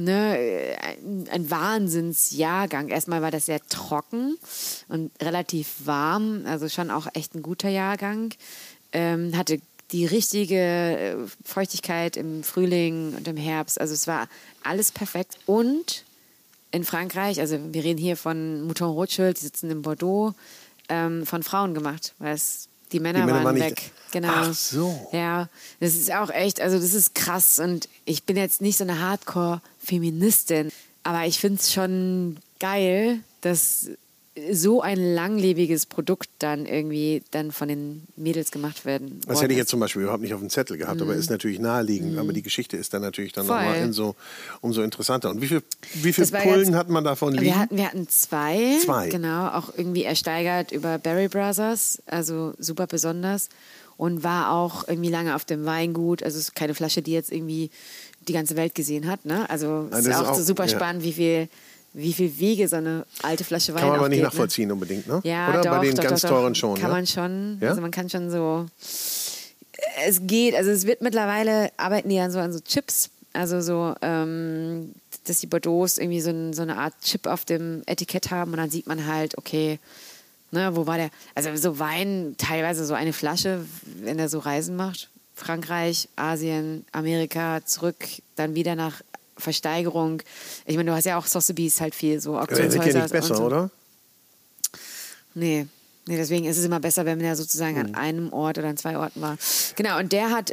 ein Wahnsinnsjahrgang. Erstmal war das sehr trocken und relativ warm, also schon auch echt ein guter Jahrgang. Hatte die richtige Feuchtigkeit im Frühling und im Herbst. Also es war alles perfekt. Und in Frankreich, also wir reden hier von Mouton Rothschild, die sitzen in Bordeaux, von Frauen gemacht, weil die Männer waren weg. Genau. Ach so. Ja, das ist auch echt, also das ist krass und ich bin jetzt nicht so eine Hardcore-Feministin, aber ich finde es schon geil, dass so ein langlebiges Produkt dann von den Mädels gemacht werden. Das hätte ich jetzt zum Beispiel überhaupt nicht auf dem Zettel gehabt, aber ist natürlich naheliegend. Aber die Geschichte ist dann natürlich dann nochmal umso interessanter. Und wie viel Pullen hat man davon liegen? Wir hatten zwei. Zwei. Genau, auch irgendwie ersteigert über Berry Brothers, also super besonders. Und war auch irgendwie lange auf dem Weingut. Also es ist keine Flasche, die jetzt irgendwie die ganze Welt gesehen hat. Ne? Also es ist auch so super spannend, wie viel Wege so eine alte Flasche Wein kann man aber nicht geht, nachvollziehen unbedingt, ne? Ja, oder doch, bei den ganz teuren schon. Kann man schon. Ja? Also man kann schon so. Es geht, also es wird mittlerweile, arbeiten die ja so an so Chips, also so, dass die Bordeaux irgendwie so eine Art Chip auf dem Etikett haben und dann sieht man halt, okay, ne, wo war der? Also so Wein, teilweise so eine Flasche, wenn er so Reisen macht. Frankreich, Asien, Amerika, zurück, dann wieder nach Versteigerung. Ich meine, du hast ja auch Sotheby's halt viel so Auktionshäuser. Das wird ja nicht besser, so. Oder? Nee, deswegen ist es immer besser, wenn man ja sozusagen an einem Ort oder an 2 Orten war. Genau, und der hat,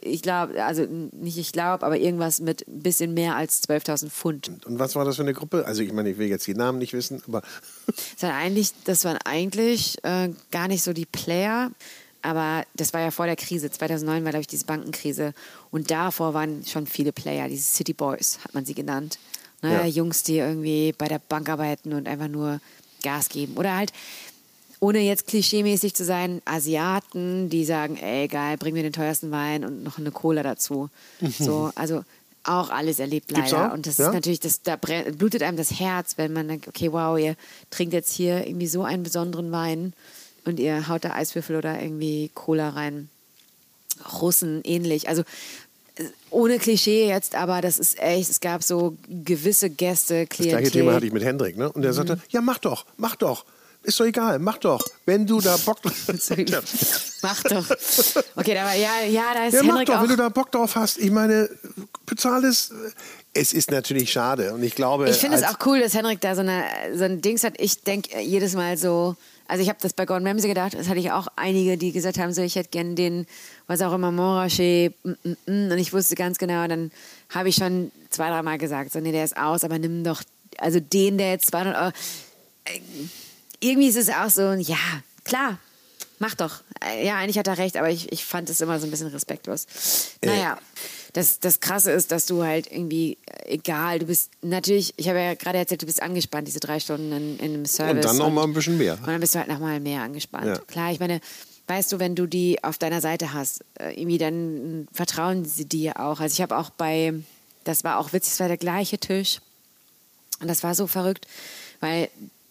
aber irgendwas mit ein bisschen mehr als 12.000 Pfund. Und was war das für eine Gruppe? Also ich meine, ich will jetzt die Namen nicht wissen, aber... Das waren eigentlich gar nicht so die Player, aber das war ja vor der Krise. 2009 war, glaube ich, diese Bankenkrise. Und davor waren schon viele Player, diese City Boys, hat man sie genannt. Ne? Ja. Jungs, die irgendwie bei der Bank arbeiten und einfach nur Gas geben. Oder halt, ohne jetzt klischeemäßig zu sein, Asiaten, die sagen, ey, geil, bring mir den teuersten Wein und noch eine Cola dazu. So, also auch alles erlebt leider. Und das ist natürlich, da blutet einem das Herz, wenn man denkt, okay, wow, ihr trinkt jetzt hier irgendwie so einen besonderen Wein und ihr haut da Eiswürfel oder irgendwie Cola rein. Russen ähnlich. Also ohne Klischee jetzt, aber das ist echt, es gab so gewisse Gäste, Klientel. Das gleiche Thema hatte ich mit Hendrik, ne? Und der sagte, ja, mach doch. Ist doch egal, mach doch. Wenn du da Bock drauf hast. Mach doch. Okay, da ist ja, Hendrik mach doch, auch. wenn du da Bock drauf hast. Ich meine, bezahl es. Es ist natürlich schade. Und ich glaube. Ich finde es auch cool, dass Hendrik da so ein Dings hat. Ich denke jedes Mal so, also ich habe das bei Gordon Ramsay gedacht, das hatte ich auch einige, die gesagt haben, so ich hätte gerne den, was auch immer, Montrachet, und ich wusste ganz genau, dann habe ich schon 2-3 Mal gesagt, so nee, der ist aus, aber nimm doch, also den, der jetzt 200 Euro, irgendwie ist es auch so, ja, klar, mach doch. Ja, eigentlich hat er recht, aber ich fand es immer so ein bisschen respektlos. Naja, das Krasse ist, dass du halt irgendwie, egal, du bist natürlich, ich habe ja gerade erzählt, du bist angespannt, diese 3 Stunden in einem Service. Und dann noch mal ein bisschen mehr. Und dann bist du halt noch mal mehr angespannt. Ja. Klar, ich meine, weißt du, wenn du die auf deiner Seite hast, irgendwie dann vertrauen sie dir auch. Also ich habe auch das war auch witzig, es war der gleiche Tisch. Und das war so verrückt, weil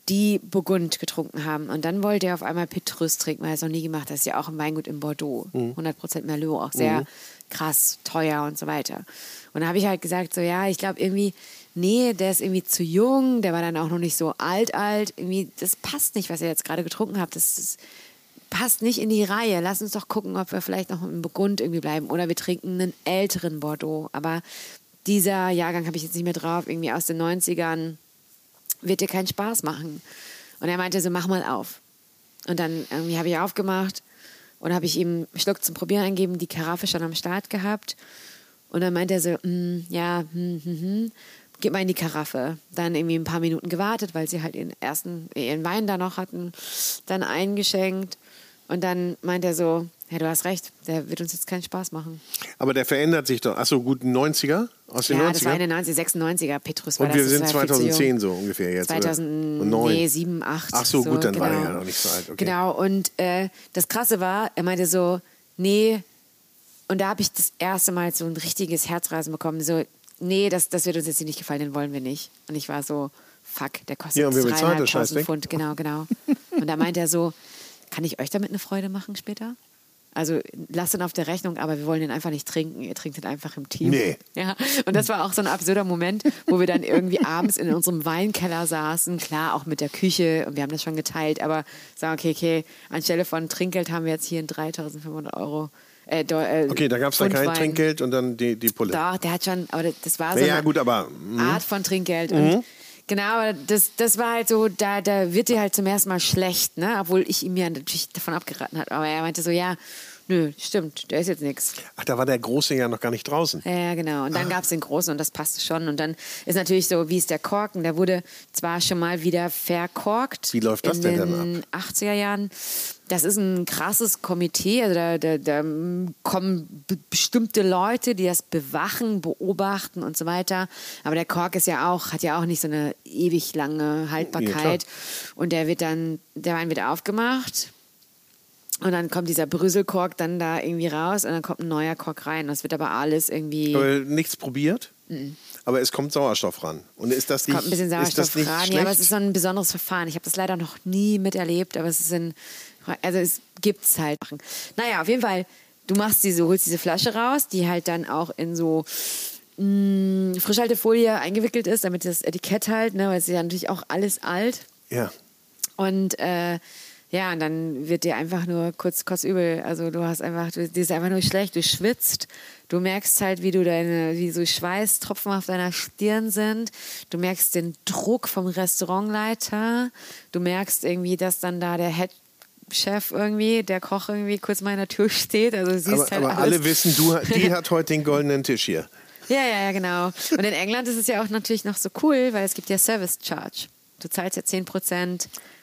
die Burgund getrunken haben. Und dann wollte er auf einmal Petrus trinken, weil er es noch nie gemacht hat. Das ist ja auch ein Weingut in Bordeaux. 100% Merlot, auch sehr krass, teuer und so weiter. Und da habe ich halt gesagt, so ja, ich glaube irgendwie, nee, der ist irgendwie zu jung, der war dann auch noch nicht so alt. Irgendwie, das passt nicht, was ihr jetzt gerade getrunken habt. Das passt nicht in die Reihe. Lass uns doch gucken, ob wir vielleicht noch im Burgund irgendwie bleiben. Oder wir trinken einen älteren Bordeaux. Aber dieser Jahrgang habe ich jetzt nicht mehr drauf, irgendwie aus den 90ern, wird dir keinen Spaß machen. Und er meinte so, mach mal auf. Und dann irgendwie habe ich aufgemacht und habe ich ihm einen Schluck zum Probieren eingegeben, die Karaffe schon am Start gehabt. Und dann meinte er so, gib mal in die Karaffe. Dann irgendwie ein paar Minuten gewartet, weil sie halt ihren Wein da noch hatten, dann eingeschenkt. Und dann meint er so, ja, du hast recht, der wird uns jetzt keinen Spaß machen. Aber der verändert sich doch. Achso, gut, 90er? Aus den 90er? Ja, das war 96er, Petrus war und das. wir sind das war 2010 so ungefähr jetzt, 2009. Nee, 7, 8. Ach so, gut, dann genau. war er ja noch nicht so alt. Okay. Genau, und das Krasse war, er meinte so, nee, und da habe ich das erste Mal so ein richtiges Herzrasen bekommen, so, nee, das wird uns jetzt nicht gefallen, den wollen wir nicht. Und ich war so, fuck, der kostet ja, 3.500 Pfund, genau. Und da meinte er so, kann ich euch damit eine Freude machen später? Also lasst ihn auf der Rechnung, aber wir wollen den einfach nicht trinken. Ihr trinkt ihn einfach im Team. Nee. Ja, und das war auch so ein absurder Moment, wo wir dann irgendwie abends in unserem Weinkeller saßen. Klar, auch mit der Küche und wir haben das schon geteilt, aber sagen, okay, anstelle von Trinkgeld haben wir jetzt hier 3.500 Euro. Okay, da gab es dann kein Trinkgeld und dann die Pulle. Doch, der hat schon, aber das war so ja, eine gut, aber, Art von Trinkgeld. Und genau, das war halt so, da wird dir halt zum ersten Mal schlecht, ne? Obwohl ich ihm ja natürlich davon abgeraten habe. Aber er meinte so, ja, nö, stimmt, der ist jetzt nichts. Ach, da war der Große ja noch gar nicht draußen. Ja, genau. Und dann gab es den Großen und das passte schon. Und dann ist natürlich so, wie ist der Korken? Der wurde zwar schon mal wieder verkorkt. Wie läuft das denn dann ab? In den 80er Jahren. Das ist ein krasses Komitee. Also da kommen bestimmte Leute, die das bewachen, beobachten und so weiter. Aber der Kork hat ja auch nicht so eine ewig lange Haltbarkeit. Ja, und der Wein wird aufgemacht. Und dann kommt dieser Brüsselkork dann da irgendwie raus und dann kommt ein neuer Kork rein. Das wird aber alles irgendwie... Aber nichts probiert? Aber es kommt Sauerstoff ran. Und ist das nicht, kommt ein bisschen Sauerstoff ran, ja, aber es ist so ein besonderes Verfahren. Ich habe das leider noch nie miterlebt, aber es gibt es halt. Naja, auf jeden Fall, holst diese Flasche raus, die halt dann auch in so Frischhaltefolie eingewickelt ist, damit das Etikett halt, ne, weil es ist ja natürlich auch alles alt. Ja. Und ja, und dann wird dir einfach nur kotzübel. Also dir ist einfach nur schlecht, du schwitzt, du merkst halt, wie so Schweißtropfen auf deiner Stirn sind, du merkst den Druck vom Restaurantleiter, du merkst irgendwie, dass dann da der Headchef irgendwie, der Koch irgendwie kurz mal in der Tür steht. Also du siehst aber alles. Alle wissen, die hat heute den goldenen Tisch hier. Ja, genau. Und in England ist es ja auch natürlich noch so cool, weil es gibt ja Service Charge. Du zahlst ja 10%.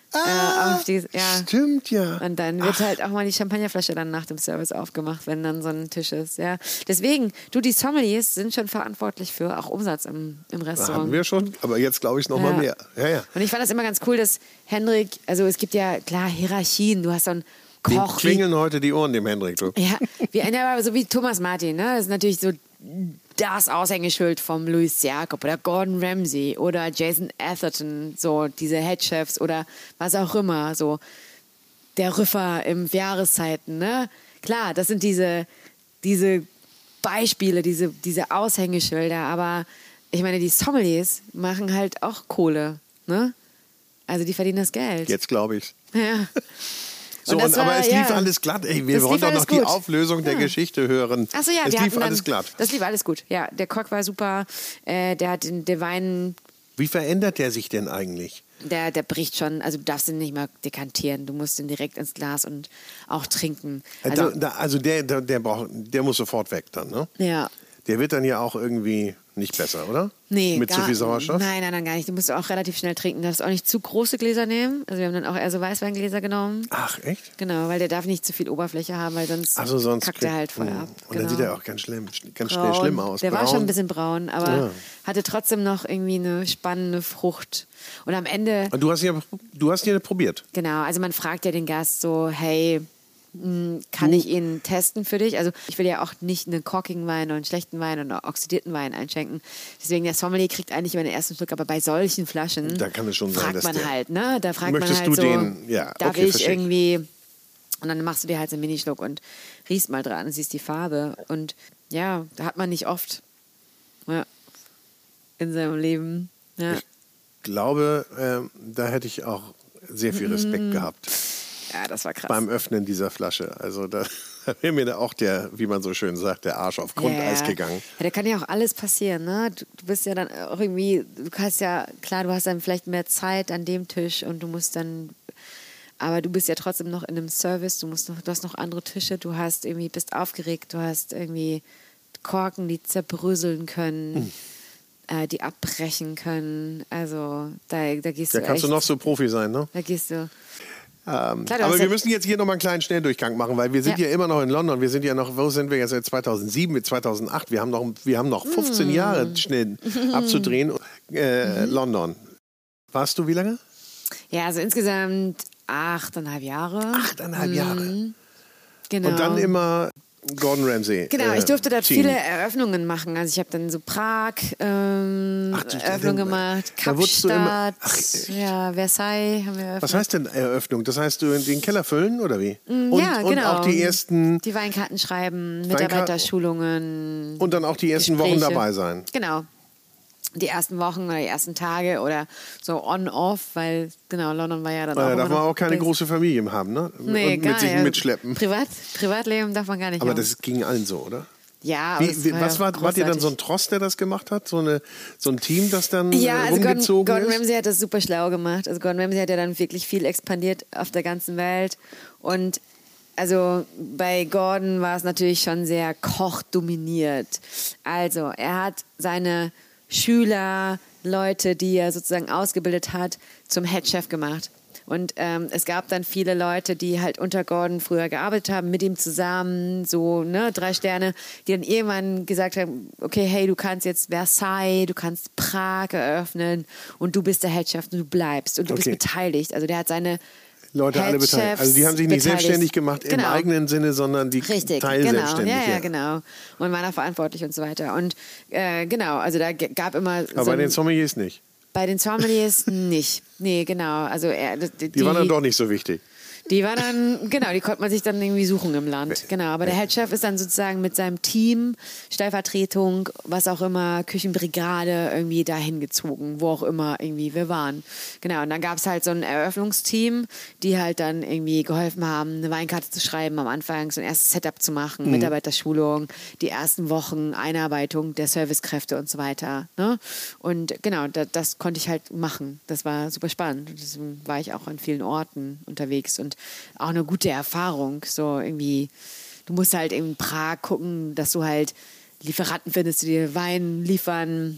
Stimmt ja. Und dann wird halt auch mal die Champagnerflasche dann nach dem Service aufgemacht, wenn dann so ein Tisch ist. Ja. Deswegen, die Sommeliers sind schon verantwortlich für auch Umsatz im Restaurant. Haben wir schon, aber jetzt glaube ich noch mal mehr. Ja. Und ich fand das immer ganz cool, dass Hendrik, also es gibt ja klar Hierarchien, du hast so einen Koch. Dem klingeln heute die Ohren, dem Hendrik. Du. Ja, so wie Thomas Martin, ne? Das ist natürlich so das Aushängeschild vom Louis Jacob oder Gordon Ramsay oder Jason Atherton, so diese Headchefs oder was auch immer, so der Rüffer im Jahreszeiten, ne? Klar, das sind diese Beispiele, diese Aushängeschilder, aber ich meine, die Sommeliers machen halt auch Kohle, ne? Also die verdienen das Geld. Jetzt glaube ich. Ja. So, aber es lief alles glatt. Ey, wir wollen doch noch die Auflösung der Geschichte hören. Achso, ja, es lief alles glatt. Das lief alles gut. Ja, der Koch war super. Der hat den Wein. Wie verändert der sich denn eigentlich? Der bricht schon. Also du darfst ihn nicht mal dekantieren. Du musst ihn direkt ins Glas und auch trinken. Also der muss sofort weg dann, ne? Ja. Der wird dann ja auch irgendwie nicht besser, oder? Nee. Mit zu viel Sauerstoff? Nein, gar nicht. Du musst auch relativ schnell trinken. Du darfst auch nicht zu große Gläser nehmen. Also wir haben dann auch eher so Weißweingläser genommen. Ach, echt? Genau, weil der darf nicht zu viel Oberfläche haben, weil sonst kackt er halt voll ab. Und dann sieht er auch ganz schnell schlimm aus. Der war schon ein bisschen braun, aber hatte trotzdem noch irgendwie eine spannende Frucht. Und am Ende... Und du hast ihn probiert? Genau, also man fragt ja den Gast so, hey, kann ich ihn testen für dich. Also ich will ja auch nicht einen corkigen Wein oder einen schlechten Wein oder einen oxidierten Wein einschenken. Deswegen, der Sommelier kriegt eigentlich immer den ersten Schluck, aber bei solchen Flaschen da kann es schon sein, fragt dass man der, halt, ne? Da fragt man möchtest halt du so, den, ja, darf okay, ich verstehe. irgendwie, und dann machst du dir halt so einen Minischluck und riechst mal dran und siehst die Farbe. Und ja, da hat man nicht oft in seinem Leben. Ja. Ich glaube, da hätte ich auch sehr viel Respekt gehabt Ja, das war krass. beim Öffnen dieser Flasche. Also da wäre mir da auch der, wie man so schön sagt, der Arsch auf Grundeis gegangen. Ja, da kann ja auch alles passieren, ne? Du bist ja dann auch irgendwie, du hast ja, klar, du hast dann vielleicht mehr Zeit an dem Tisch und du musst dann, aber du bist ja trotzdem noch in einem Service, du hast noch andere Tische, du hast irgendwie, bist aufgeregt, du hast irgendwie Korken, die zerbröseln können. Die abbrechen können. Also da gehst du Da kannst echt, du noch so Profi sein, ne? Da gehst du. Aber wir müssen jetzt hier nochmal einen kleinen Schnelldurchgang machen, weil wir sind ja immer noch in London. Wir sind ja noch, wo sind wir jetzt? Seit 2007 mit 2008. Wir haben noch 15 Jahre schnell abzudrehen. London. Warst du wie lange? Ja, also insgesamt 8,5 Jahre. 8,5 Jahre. Genau. Und dann immer Gordon Ramsay. Genau, ich durfte dort Team. viele Eröffnungen machen. Also ich habe dann so Prag Eröffnung gemacht, da wurdest du immer- Kapstadt, ja, Versailles haben wir eröffnet. Was heißt denn Eröffnung? Das heißt, du den Keller füllen oder wie? Ja, und genau. auch die ersten Die Weinkarten schreiben, Mitarbeiterschulungen. und dann auch die ersten Gespräche. Wochen dabei sein. Genau. Die ersten Wochen oder die ersten Tage oder so on-off, weil genau, London war ja dann auch Da immer darf man noch auch keine große Familie haben, ne? Nee, und gar mit sich nicht. mitschleppen. Privatleben darf man gar nicht Aber haben. das ging allen so, oder? Ja, aber Was wart ihr dann so ein Tross, der das gemacht hat? So ein Team, das dann ja, also rumgezogen Gordon ist? Ramsay hat das super schlau gemacht. Also Gordon Ramsay hat ja dann wirklich viel expandiert auf der ganzen Welt. Und also bei Gordon war es natürlich schon sehr kochdominiert. Also er hat seine Schüler, Leute, die er sozusagen ausgebildet hat, zum Headchef gemacht. Und es gab dann viele Leute, die halt unter Gordon früher gearbeitet haben, mit ihm zusammen, so 3 Sterne, die dann irgendwann gesagt haben, okay, hey, du kannst jetzt Versailles, du kannst Prag eröffnen und du bist der Headchef und du bleibst und du bist beteiligt. Also der hat seine Leute alle beteiligt. Also die haben sich nicht selbstständig gemacht im eigenen Sinne, sondern die teilselbstständig. Ja, genau. Und waren auch verantwortlich und so weiter. Und genau, also da gab immer Aber bei den Sommeliers nicht. Bei den Sommeliers nicht. Nee, genau. Also Die waren dann doch nicht so wichtig. Die war dann, genau, die konnte man sich dann irgendwie suchen im Land. Genau, aber der Headchef ist dann sozusagen mit seinem Team, Stellvertretung, was auch immer, Küchenbrigade irgendwie dahin gezogen, wo auch immer irgendwie wir waren. Genau, und dann gab es halt so ein Eröffnungsteam, die halt dann irgendwie geholfen haben, eine Weinkarte zu schreiben am Anfang, so ein erstes Setup zu machen, Mitarbeiterschulung, die ersten Wochen Einarbeitung der Servicekräfte und so weiter. Ne? Und genau, das konnte ich halt machen. Das war super spannend. Deswegen war ich auch an vielen Orten unterwegs und auch eine gute Erfahrung. So irgendwie, du musst halt in Prag gucken, dass du halt Lieferanten findest, die dir Wein liefern,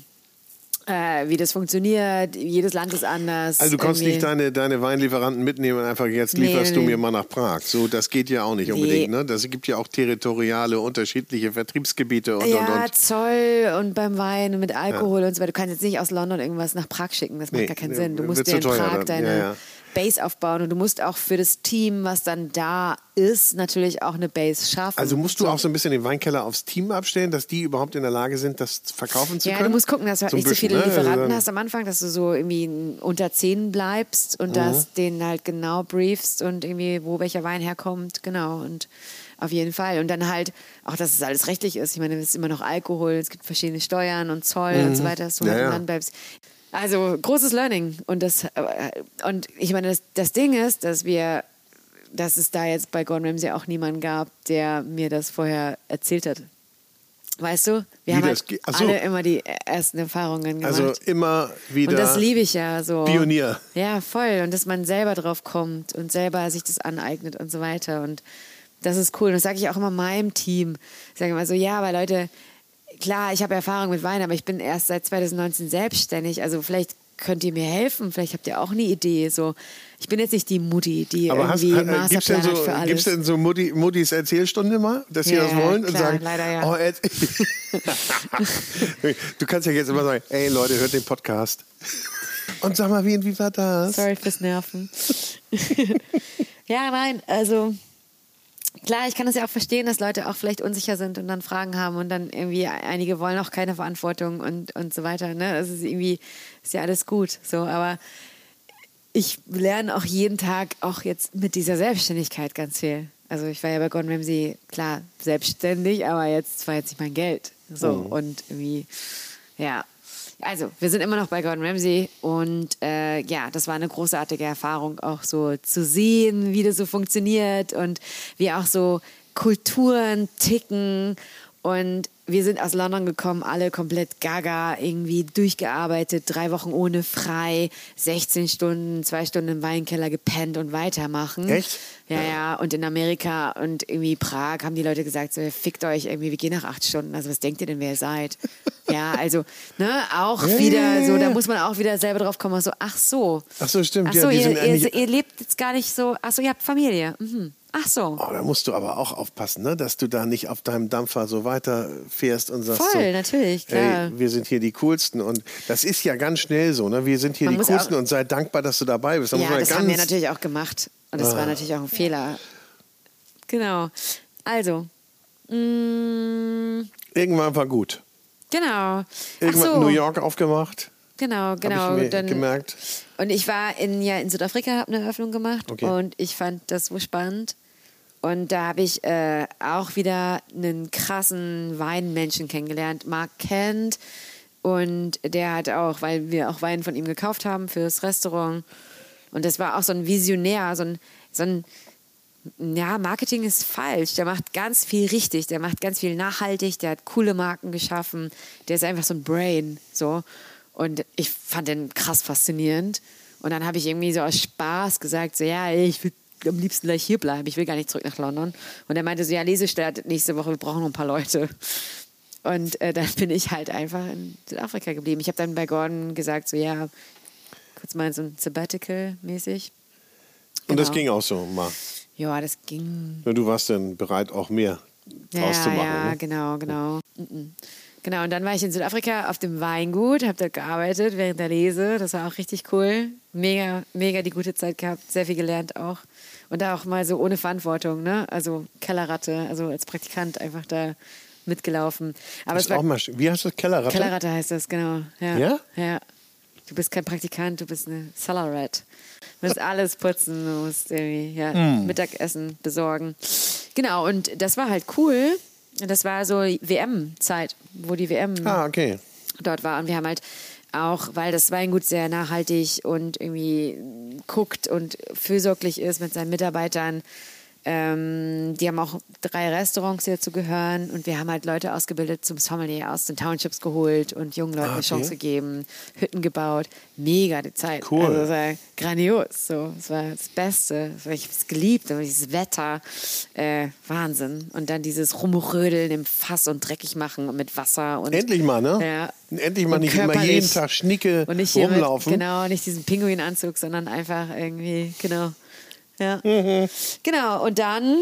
wie das funktioniert. Jedes Land ist anders. Also du konntest irgendwie. nicht deine Weinlieferanten mitnehmen und einfach, jetzt lieferst du mir mal nach Prag. So, das geht ja auch nicht unbedingt. Ne? Das gibt ja auch territoriale, unterschiedliche Vertriebsgebiete und. Zoll und beim Wein mit Alkohol und so weiter. Du kannst jetzt nicht aus London irgendwas nach Prag schicken. Das macht gar keinen Sinn. Du musst wird dir in zu teuer Prag dann. deine Base aufbauen und du musst auch für das Team, was dann da ist, natürlich auch eine Base schaffen. Also musst du auch so ein bisschen den Weinkeller aufs Team abstellen, dass die überhaupt in der Lage sind, das verkaufen zu können? Ja, du musst gucken, dass du halt So ein nicht so bisschen, viele ne? Lieferanten Also hast am Anfang, dass du so irgendwie unter 10 bleibst und dass denen halt genau briefst und irgendwie, wo welcher Wein herkommt, genau. Und auf jeden Fall. Und dann halt auch, dass es alles rechtlich ist. Ich meine, es ist immer noch Alkohol, es gibt verschiedene Steuern und Zoll und so weiter, dass du halt im Land bleibst. Also großes Learning. Und ich meine, das Ding ist, dass es da jetzt bei Gordon Ramsay auch niemanden gab, der mir das vorher erzählt hat. Weißt du? Wir haben halt alle immer die ersten Erfahrungen gemacht. Also immer wieder. Und das liebe ich ja so. Pionier. Ja, voll. Und dass man selber drauf kommt und selber sich das aneignet und so weiter. Und das ist cool. Und das sage ich auch immer meinem Team. Ich sage immer so, ja, aber Leute, klar, ich habe Erfahrung mit Wein, aber ich bin erst seit 2019 selbstständig. Also vielleicht könnt ihr mir helfen, vielleicht habt ihr auch eine Idee. So, ich bin jetzt nicht die Mutti, die aber irgendwie Masterplan hat für alles. Gibt es denn so Muttis Erzählstunde mal, dass sie das wollen und klar, sagen, leider ja. oh, du kannst ja jetzt immer sagen, ey Leute, hört den Podcast. Und sag mal, wie war das? Sorry fürs Nerven. Ja, nein, also klar, ich kann das ja auch verstehen, dass Leute auch vielleicht unsicher sind und dann Fragen haben und dann irgendwie einige wollen auch keine Verantwortung und so weiter. Ne? Das ist irgendwie, ist ja alles gut. So, aber ich lerne auch jeden Tag auch jetzt mit dieser Selbstständigkeit ganz viel. Also ich war ja bei Gordon Ramsay, klar, selbstständig, aber jetzt war jetzt nicht mein Geld. So, und irgendwie, ja. Also, wir sind immer noch bei Gordon Ramsay und ja, das war eine großartige Erfahrung, auch so zu sehen, wie das so funktioniert und wie auch so Kulturen ticken. Und wir sind aus London gekommen, alle komplett gaga, irgendwie durchgearbeitet, 3 Wochen ohne frei, 16 Stunden, 2 Stunden im Weinkeller gepennt und weitermachen. Echt? Ja. Und in Amerika und irgendwie Prag haben die Leute gesagt, so, fickt euch irgendwie, wir gehen nach 8 Stunden. Also was denkt ihr denn, wer ihr seid? Ja, also, ne, auch wieder so, da muss man auch wieder selber drauf kommen, so, ach so, stimmt. ach so, ja, ihr lebt jetzt gar nicht so, ach so, ihr habt Familie. Mhm. Ach so. Oh, da musst du aber auch aufpassen, ne? Dass du da nicht auf deinem Dampfer so weiterfährst und sagst Voll, so, natürlich, klar. Ey, wir sind hier die Coolsten. Und das ist ja ganz schnell so, ne? Wir sind hier die Coolsten und sei dankbar, dass du dabei bist. Da muss man das haben wir natürlich auch gemacht. Und das war natürlich auch ein Fehler. Genau. Also. Irgendwann war gut. Genau. Irgendwann New York aufgemacht. Genau. Hab ich mir gemerkt. Und ich war in Südafrika, habe eine Eröffnung gemacht. Okay. Und ich fand das so spannend. Und da habe ich auch wieder einen krassen Weinmenschen kennengelernt, Mark Kent. Und der hat auch, weil wir auch Wein von ihm gekauft haben fürs Restaurant. Und das war auch so ein Visionär, so ein ja, Marketing ist falsch. Der macht ganz viel richtig. Der macht ganz viel nachhaltig. Der hat coole Marken geschaffen. Der ist einfach so ein Brain. So. Und ich fand den krass faszinierend. Und dann habe ich irgendwie so aus Spaß gesagt, so ja, ich will am liebsten gleich hier bleiben. Ich will gar nicht zurück nach London. Und er meinte so, ja, Lese startet nächste Woche. Wir brauchen noch ein paar Leute. Und dann bin ich halt einfach in Südafrika geblieben. Ich habe dann bei Gordon gesagt, so ja, kurz mal so ein Sabbatical-mäßig. Und das ging auch so mal. Ja, das ging. Ja, du warst dann bereit, auch mehr draus zu machen. Ja, ne? genau. Genau, und dann war ich in Südafrika auf dem Weingut, habe dort gearbeitet während der Lese. Das war auch richtig cool. Mega die gute Zeit gehabt, sehr viel gelernt auch. Und da auch mal so ohne Verantwortung, ne? Also Kellerratte, also als Praktikant einfach da mitgelaufen. Aber es war auch mal, wie heißt das? Kellerratte? Kellerratte heißt das, genau. Ja? Ja. Du bist kein Praktikant, du bist eine Cellar-Rat. Du musst alles putzen, du musst irgendwie Mittagessen besorgen. Genau, und das war halt cool. Das war so WM-Zeit, wo die WM dort war. Und wir haben halt auch, weil das Weingut sehr nachhaltig und irgendwie guckt und fürsorglich ist mit seinen Mitarbeitern, die haben auch 3 Restaurants, die dazu gehören, und wir haben halt Leute ausgebildet zum Sommelier aus den Townships geholt und jungen Leuten eine Chance gegeben, Hütten gebaut. Mega die Zeit. Cool. Also es war grandios. So. Es war das Beste. Ich habe es geliebt. Und dieses Wetter, Wahnsinn. Und dann dieses Rumrödeln im Fass und dreckig machen und mit Wasser. Und, endlich mal, ne? Ja. Endlich mal nicht immer jeden Tag schnicke und nicht rumlaufen. Nicht diesen Pinguinanzug, sondern einfach irgendwie, genau. Ja. Genau, und dann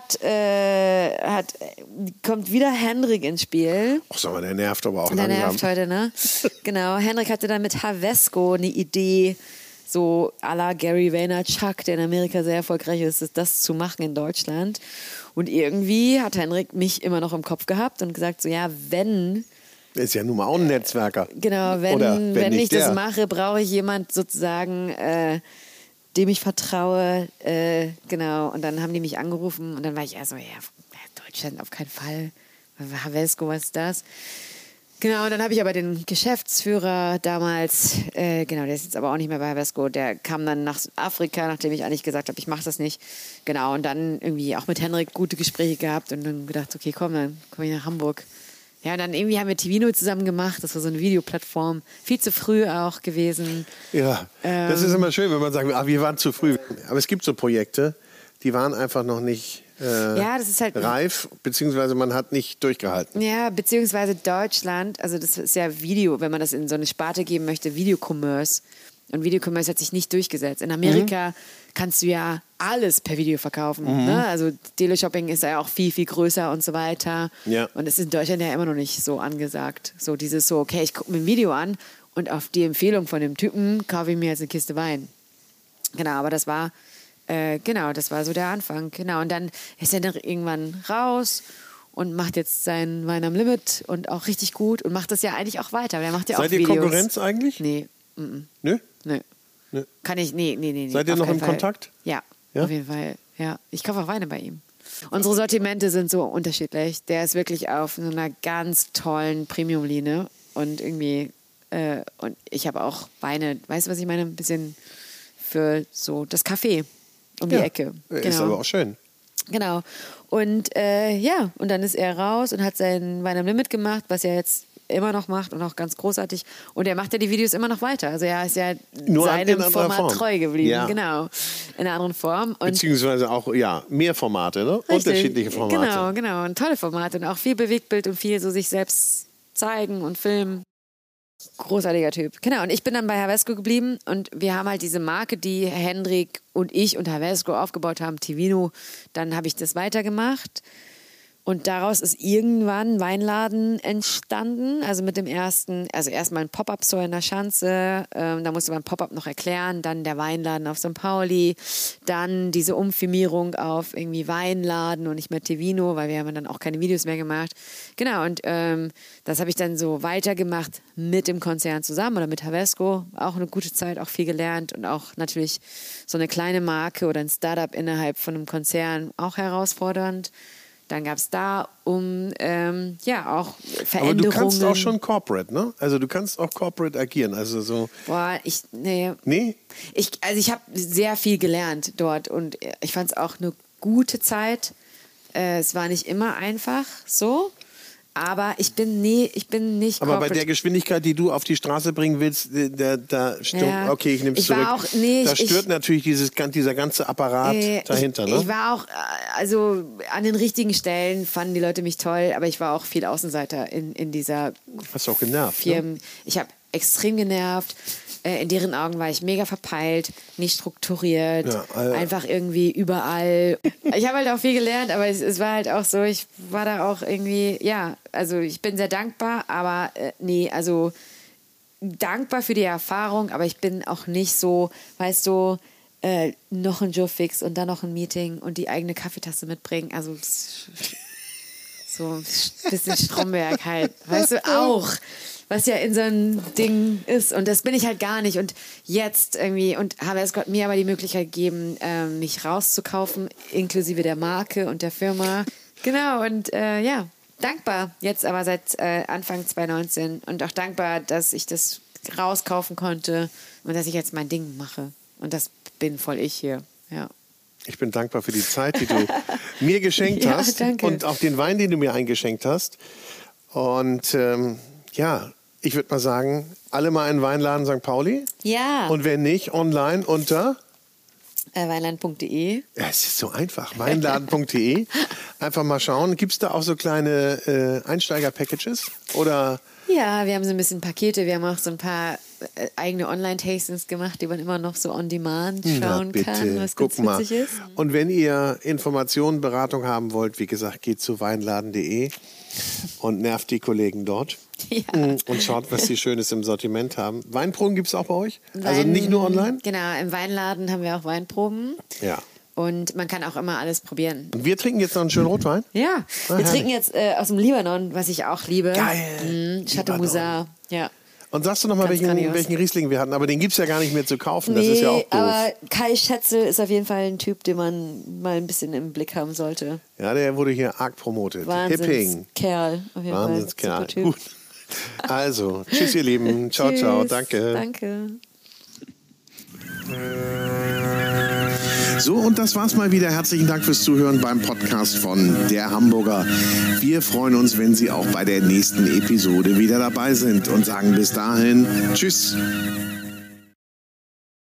kommt wieder Henrik ins Spiel. Ach, sag mal, der nervt aber auch Der langsam. nervt heute, ne? Genau, Henrik hatte dann mit Havesco eine Idee, so à la Gary Vaynerchuk, der in Amerika sehr erfolgreich ist, das zu machen in Deutschland. Und irgendwie hat Henrik mich immer noch im Kopf gehabt und gesagt, so ja, wenn... Der ist ja nun mal auch ein Netzwerker. Genau, wenn ich das mache, brauche ich jemand sozusagen... dem ich vertraue, genau. Und dann haben die mich angerufen und dann war ich so, Deutschland auf keinen Fall. Havesco, was ist das? Genau, und dann habe ich aber den Geschäftsführer damals, genau, der ist jetzt aber auch nicht mehr bei Havesco, der kam dann nach Afrika, nachdem ich eigentlich gesagt habe, ich mache das nicht. Genau, und dann irgendwie auch mit Henrik gute Gespräche gehabt und dann gedacht, okay, komm, dann komme ich nach Hamburg. Ja, und dann irgendwie haben wir Tivino zusammen gemacht. Das war so eine Videoplattform. Viel zu früh auch gewesen. Ja, das ist immer schön, wenn man sagt, wir waren zu früh. Aber es gibt so Projekte, die waren einfach noch nicht das ist halt reif, beziehungsweise man hat nicht durchgehalten. Ja, beziehungsweise Deutschland, also das ist ja Video, wenn man das in so eine Sparte geben möchte, Videocommerce. Und Videocommerce hat sich nicht durchgesetzt. In Amerika kannst du ja alles per Video verkaufen. Ne? Also Teleshopping ist ja auch viel, viel größer und so weiter. Ja. Und es ist in Deutschland ja immer noch nicht so angesagt. So dieses so, okay, ich gucke mir ein Video an und auf die Empfehlung von dem Typen kaufe ich mir jetzt eine Kiste Wein. Genau, aber das war Genau, das war so der Anfang. Genau, und dann ist er dann irgendwann raus und macht jetzt sein Wein am Limit und auch richtig gut und macht das ja eigentlich auch weiter. Der macht ja Seid auch ihr Videos. Konkurrenz eigentlich? Nee. Nö? Nö. Nö. Kann ich, nee. Seid ihr auf noch keinen im Fall. Kontakt? Ja, Ja? auf jeden Fall. Ja, ich kaufe auch Weine bei ihm. Unsere Sortimente sind so unterschiedlich. Der ist wirklich auf so einer ganz tollen Premium-Linie und irgendwie, und ich habe auch Weine, weißt du, was ich meine? Ein bisschen für so das Café um die Ecke. Ist aber auch schön. Genau. Und und dann ist er raus und hat sein Wein am Limit gemacht, was er jetzt immer noch macht und auch ganz großartig. Und er macht ja die Videos immer noch weiter. Also er ist ja Nur seinem in anderer Format Form. treu geblieben. Ja. Genau. In einer anderen Form. Und Beziehungsweise auch, mehr Formate, ne? richtig, Unterschiedliche Formate. Genau. Und tolle Formate und auch viel Bewegtbild und viel so sich selbst zeigen und filmen. Großartiger Typ. Genau, und ich bin dann bei Havesco geblieben und wir haben halt diese Marke, die Hendrik und ich und Havesco aufgebaut haben, Tivino. Dann habe ich das weitergemacht und daraus ist irgendwann ein Weinladen entstanden. Also mit dem ersten, also erstmal ein Pop-Up-Store in der Schanze, da musste man Pop-Up noch erklären, dann der Weinladen auf St. Pauli, dann diese Umfirmierung auf irgendwie Weinladen und nicht mehr Tivino, weil wir haben dann auch keine Videos mehr gemacht. Genau, und das habe ich dann so weitergemacht mit dem Konzern zusammen oder mit Havesco. Auch eine gute Zeit, auch viel gelernt und auch natürlich so eine kleine Marke oder ein Startup innerhalb von einem Konzern auch herausfordernd. Dann gab es da auch Veränderungen. Aber du kannst auch schon Corporate, ne? Also du kannst auch Corporate agieren. Also so. Boah, Nee? Ich habe sehr viel gelernt dort und ich fand es auch eine gute Zeit. Es war nicht immer einfach so, aber ich bin nicht Aber bei Corporate. der Geschwindigkeit, die du auf die Straße bringen willst, da stimmt. Ja. Okay, ich nehme es Ich war zurück. auch- nee, da ich- stört natürlich dieser ganze Apparat dahinter, ne? Ich war auch, also an den richtigen Stellen fanden die Leute mich toll, aber ich war auch viel Außenseiter in dieser Hast du auch genervt, Firmen. ne? Ich habe extrem genervt. In deren Augen war ich mega verpeilt, nicht strukturiert, Ja, einfach irgendwie überall. Ich habe halt auch viel gelernt, aber es war halt auch so, ich war da auch irgendwie, also ich bin sehr dankbar, aber also dankbar für die Erfahrung, aber ich bin auch nicht so, weißt du, noch ein Joe Fix und dann noch ein Meeting und die eigene Kaffeetasse mitbringen. Also so ein bisschen Stromberg halt, weißt du, auch. Was ja in so einem Ding ist. Und das bin ich halt gar nicht. Und jetzt irgendwie, und Havesco hat mir aber die Möglichkeit gegeben, mich rauszukaufen, inklusive der Marke und der Firma. Genau, und dankbar. Jetzt aber seit Anfang 2019 und auch dankbar, dass ich das rauskaufen konnte und dass ich jetzt mein Ding mache. Und das bin voll ich hier, ja. Ich bin dankbar für die Zeit, die du mir geschenkt Ja, hast. danke. Und auch den Wein, den du mir eingeschenkt hast. Und ich würde mal sagen, alle mal in den Weinladen St. Pauli. Ja. Und wenn nicht, online unter... Weinland.de. Ja, es ist so einfach. Weinladen.de. Einfach mal schauen. Gibt es da auch so kleine Einsteiger-Packages? Oder... Ja, wir haben so ein bisschen Pakete. Wir haben auch so ein paar eigene Online-Tastings gemacht, die man immer noch so on demand schauen kann, was guck ganz mal. witzig ist. Und wenn ihr Informationen, Beratung haben wollt, wie gesagt, geht zu weinladen.de und nervt die Kollegen dort. Ja. Und schaut, was sie Schönes im Sortiment haben. Weinproben gibt es auch bei euch? Also nicht nur online? Genau, im Weinladen haben wir auch Weinproben. Ja. Und man kann auch immer alles probieren. Und wir trinken jetzt noch einen schönen Rotwein? Ja, wir herrlich. trinken jetzt aus dem Libanon, was ich auch liebe. Geil. Chateau Libanon. Musar. Ja. Und sagst du noch mal, Ganz grandios. welchen Riesling wir hatten? Aber den gibt es ja gar nicht mehr zu kaufen. Das ist ja auch doof. aber Kai Schätzel ist auf jeden Fall ein Typ, den man mal ein bisschen im Blick haben sollte. Ja, der wurde hier arg promotet. Hipping. Wahnsinnskerl. Auf jeden Wahnsinnskerl. Fall. Super Typ. Gut. Also, tschüss ihr Lieben. Ciao, ciao. Tschüss. Danke. Danke. So, und das war's mal wieder. Herzlichen Dank fürs Zuhören beim Podcast von Der Hamburger. Wir freuen uns, wenn Sie auch bei der nächsten Episode wieder dabei sind und sagen bis dahin Tschüss.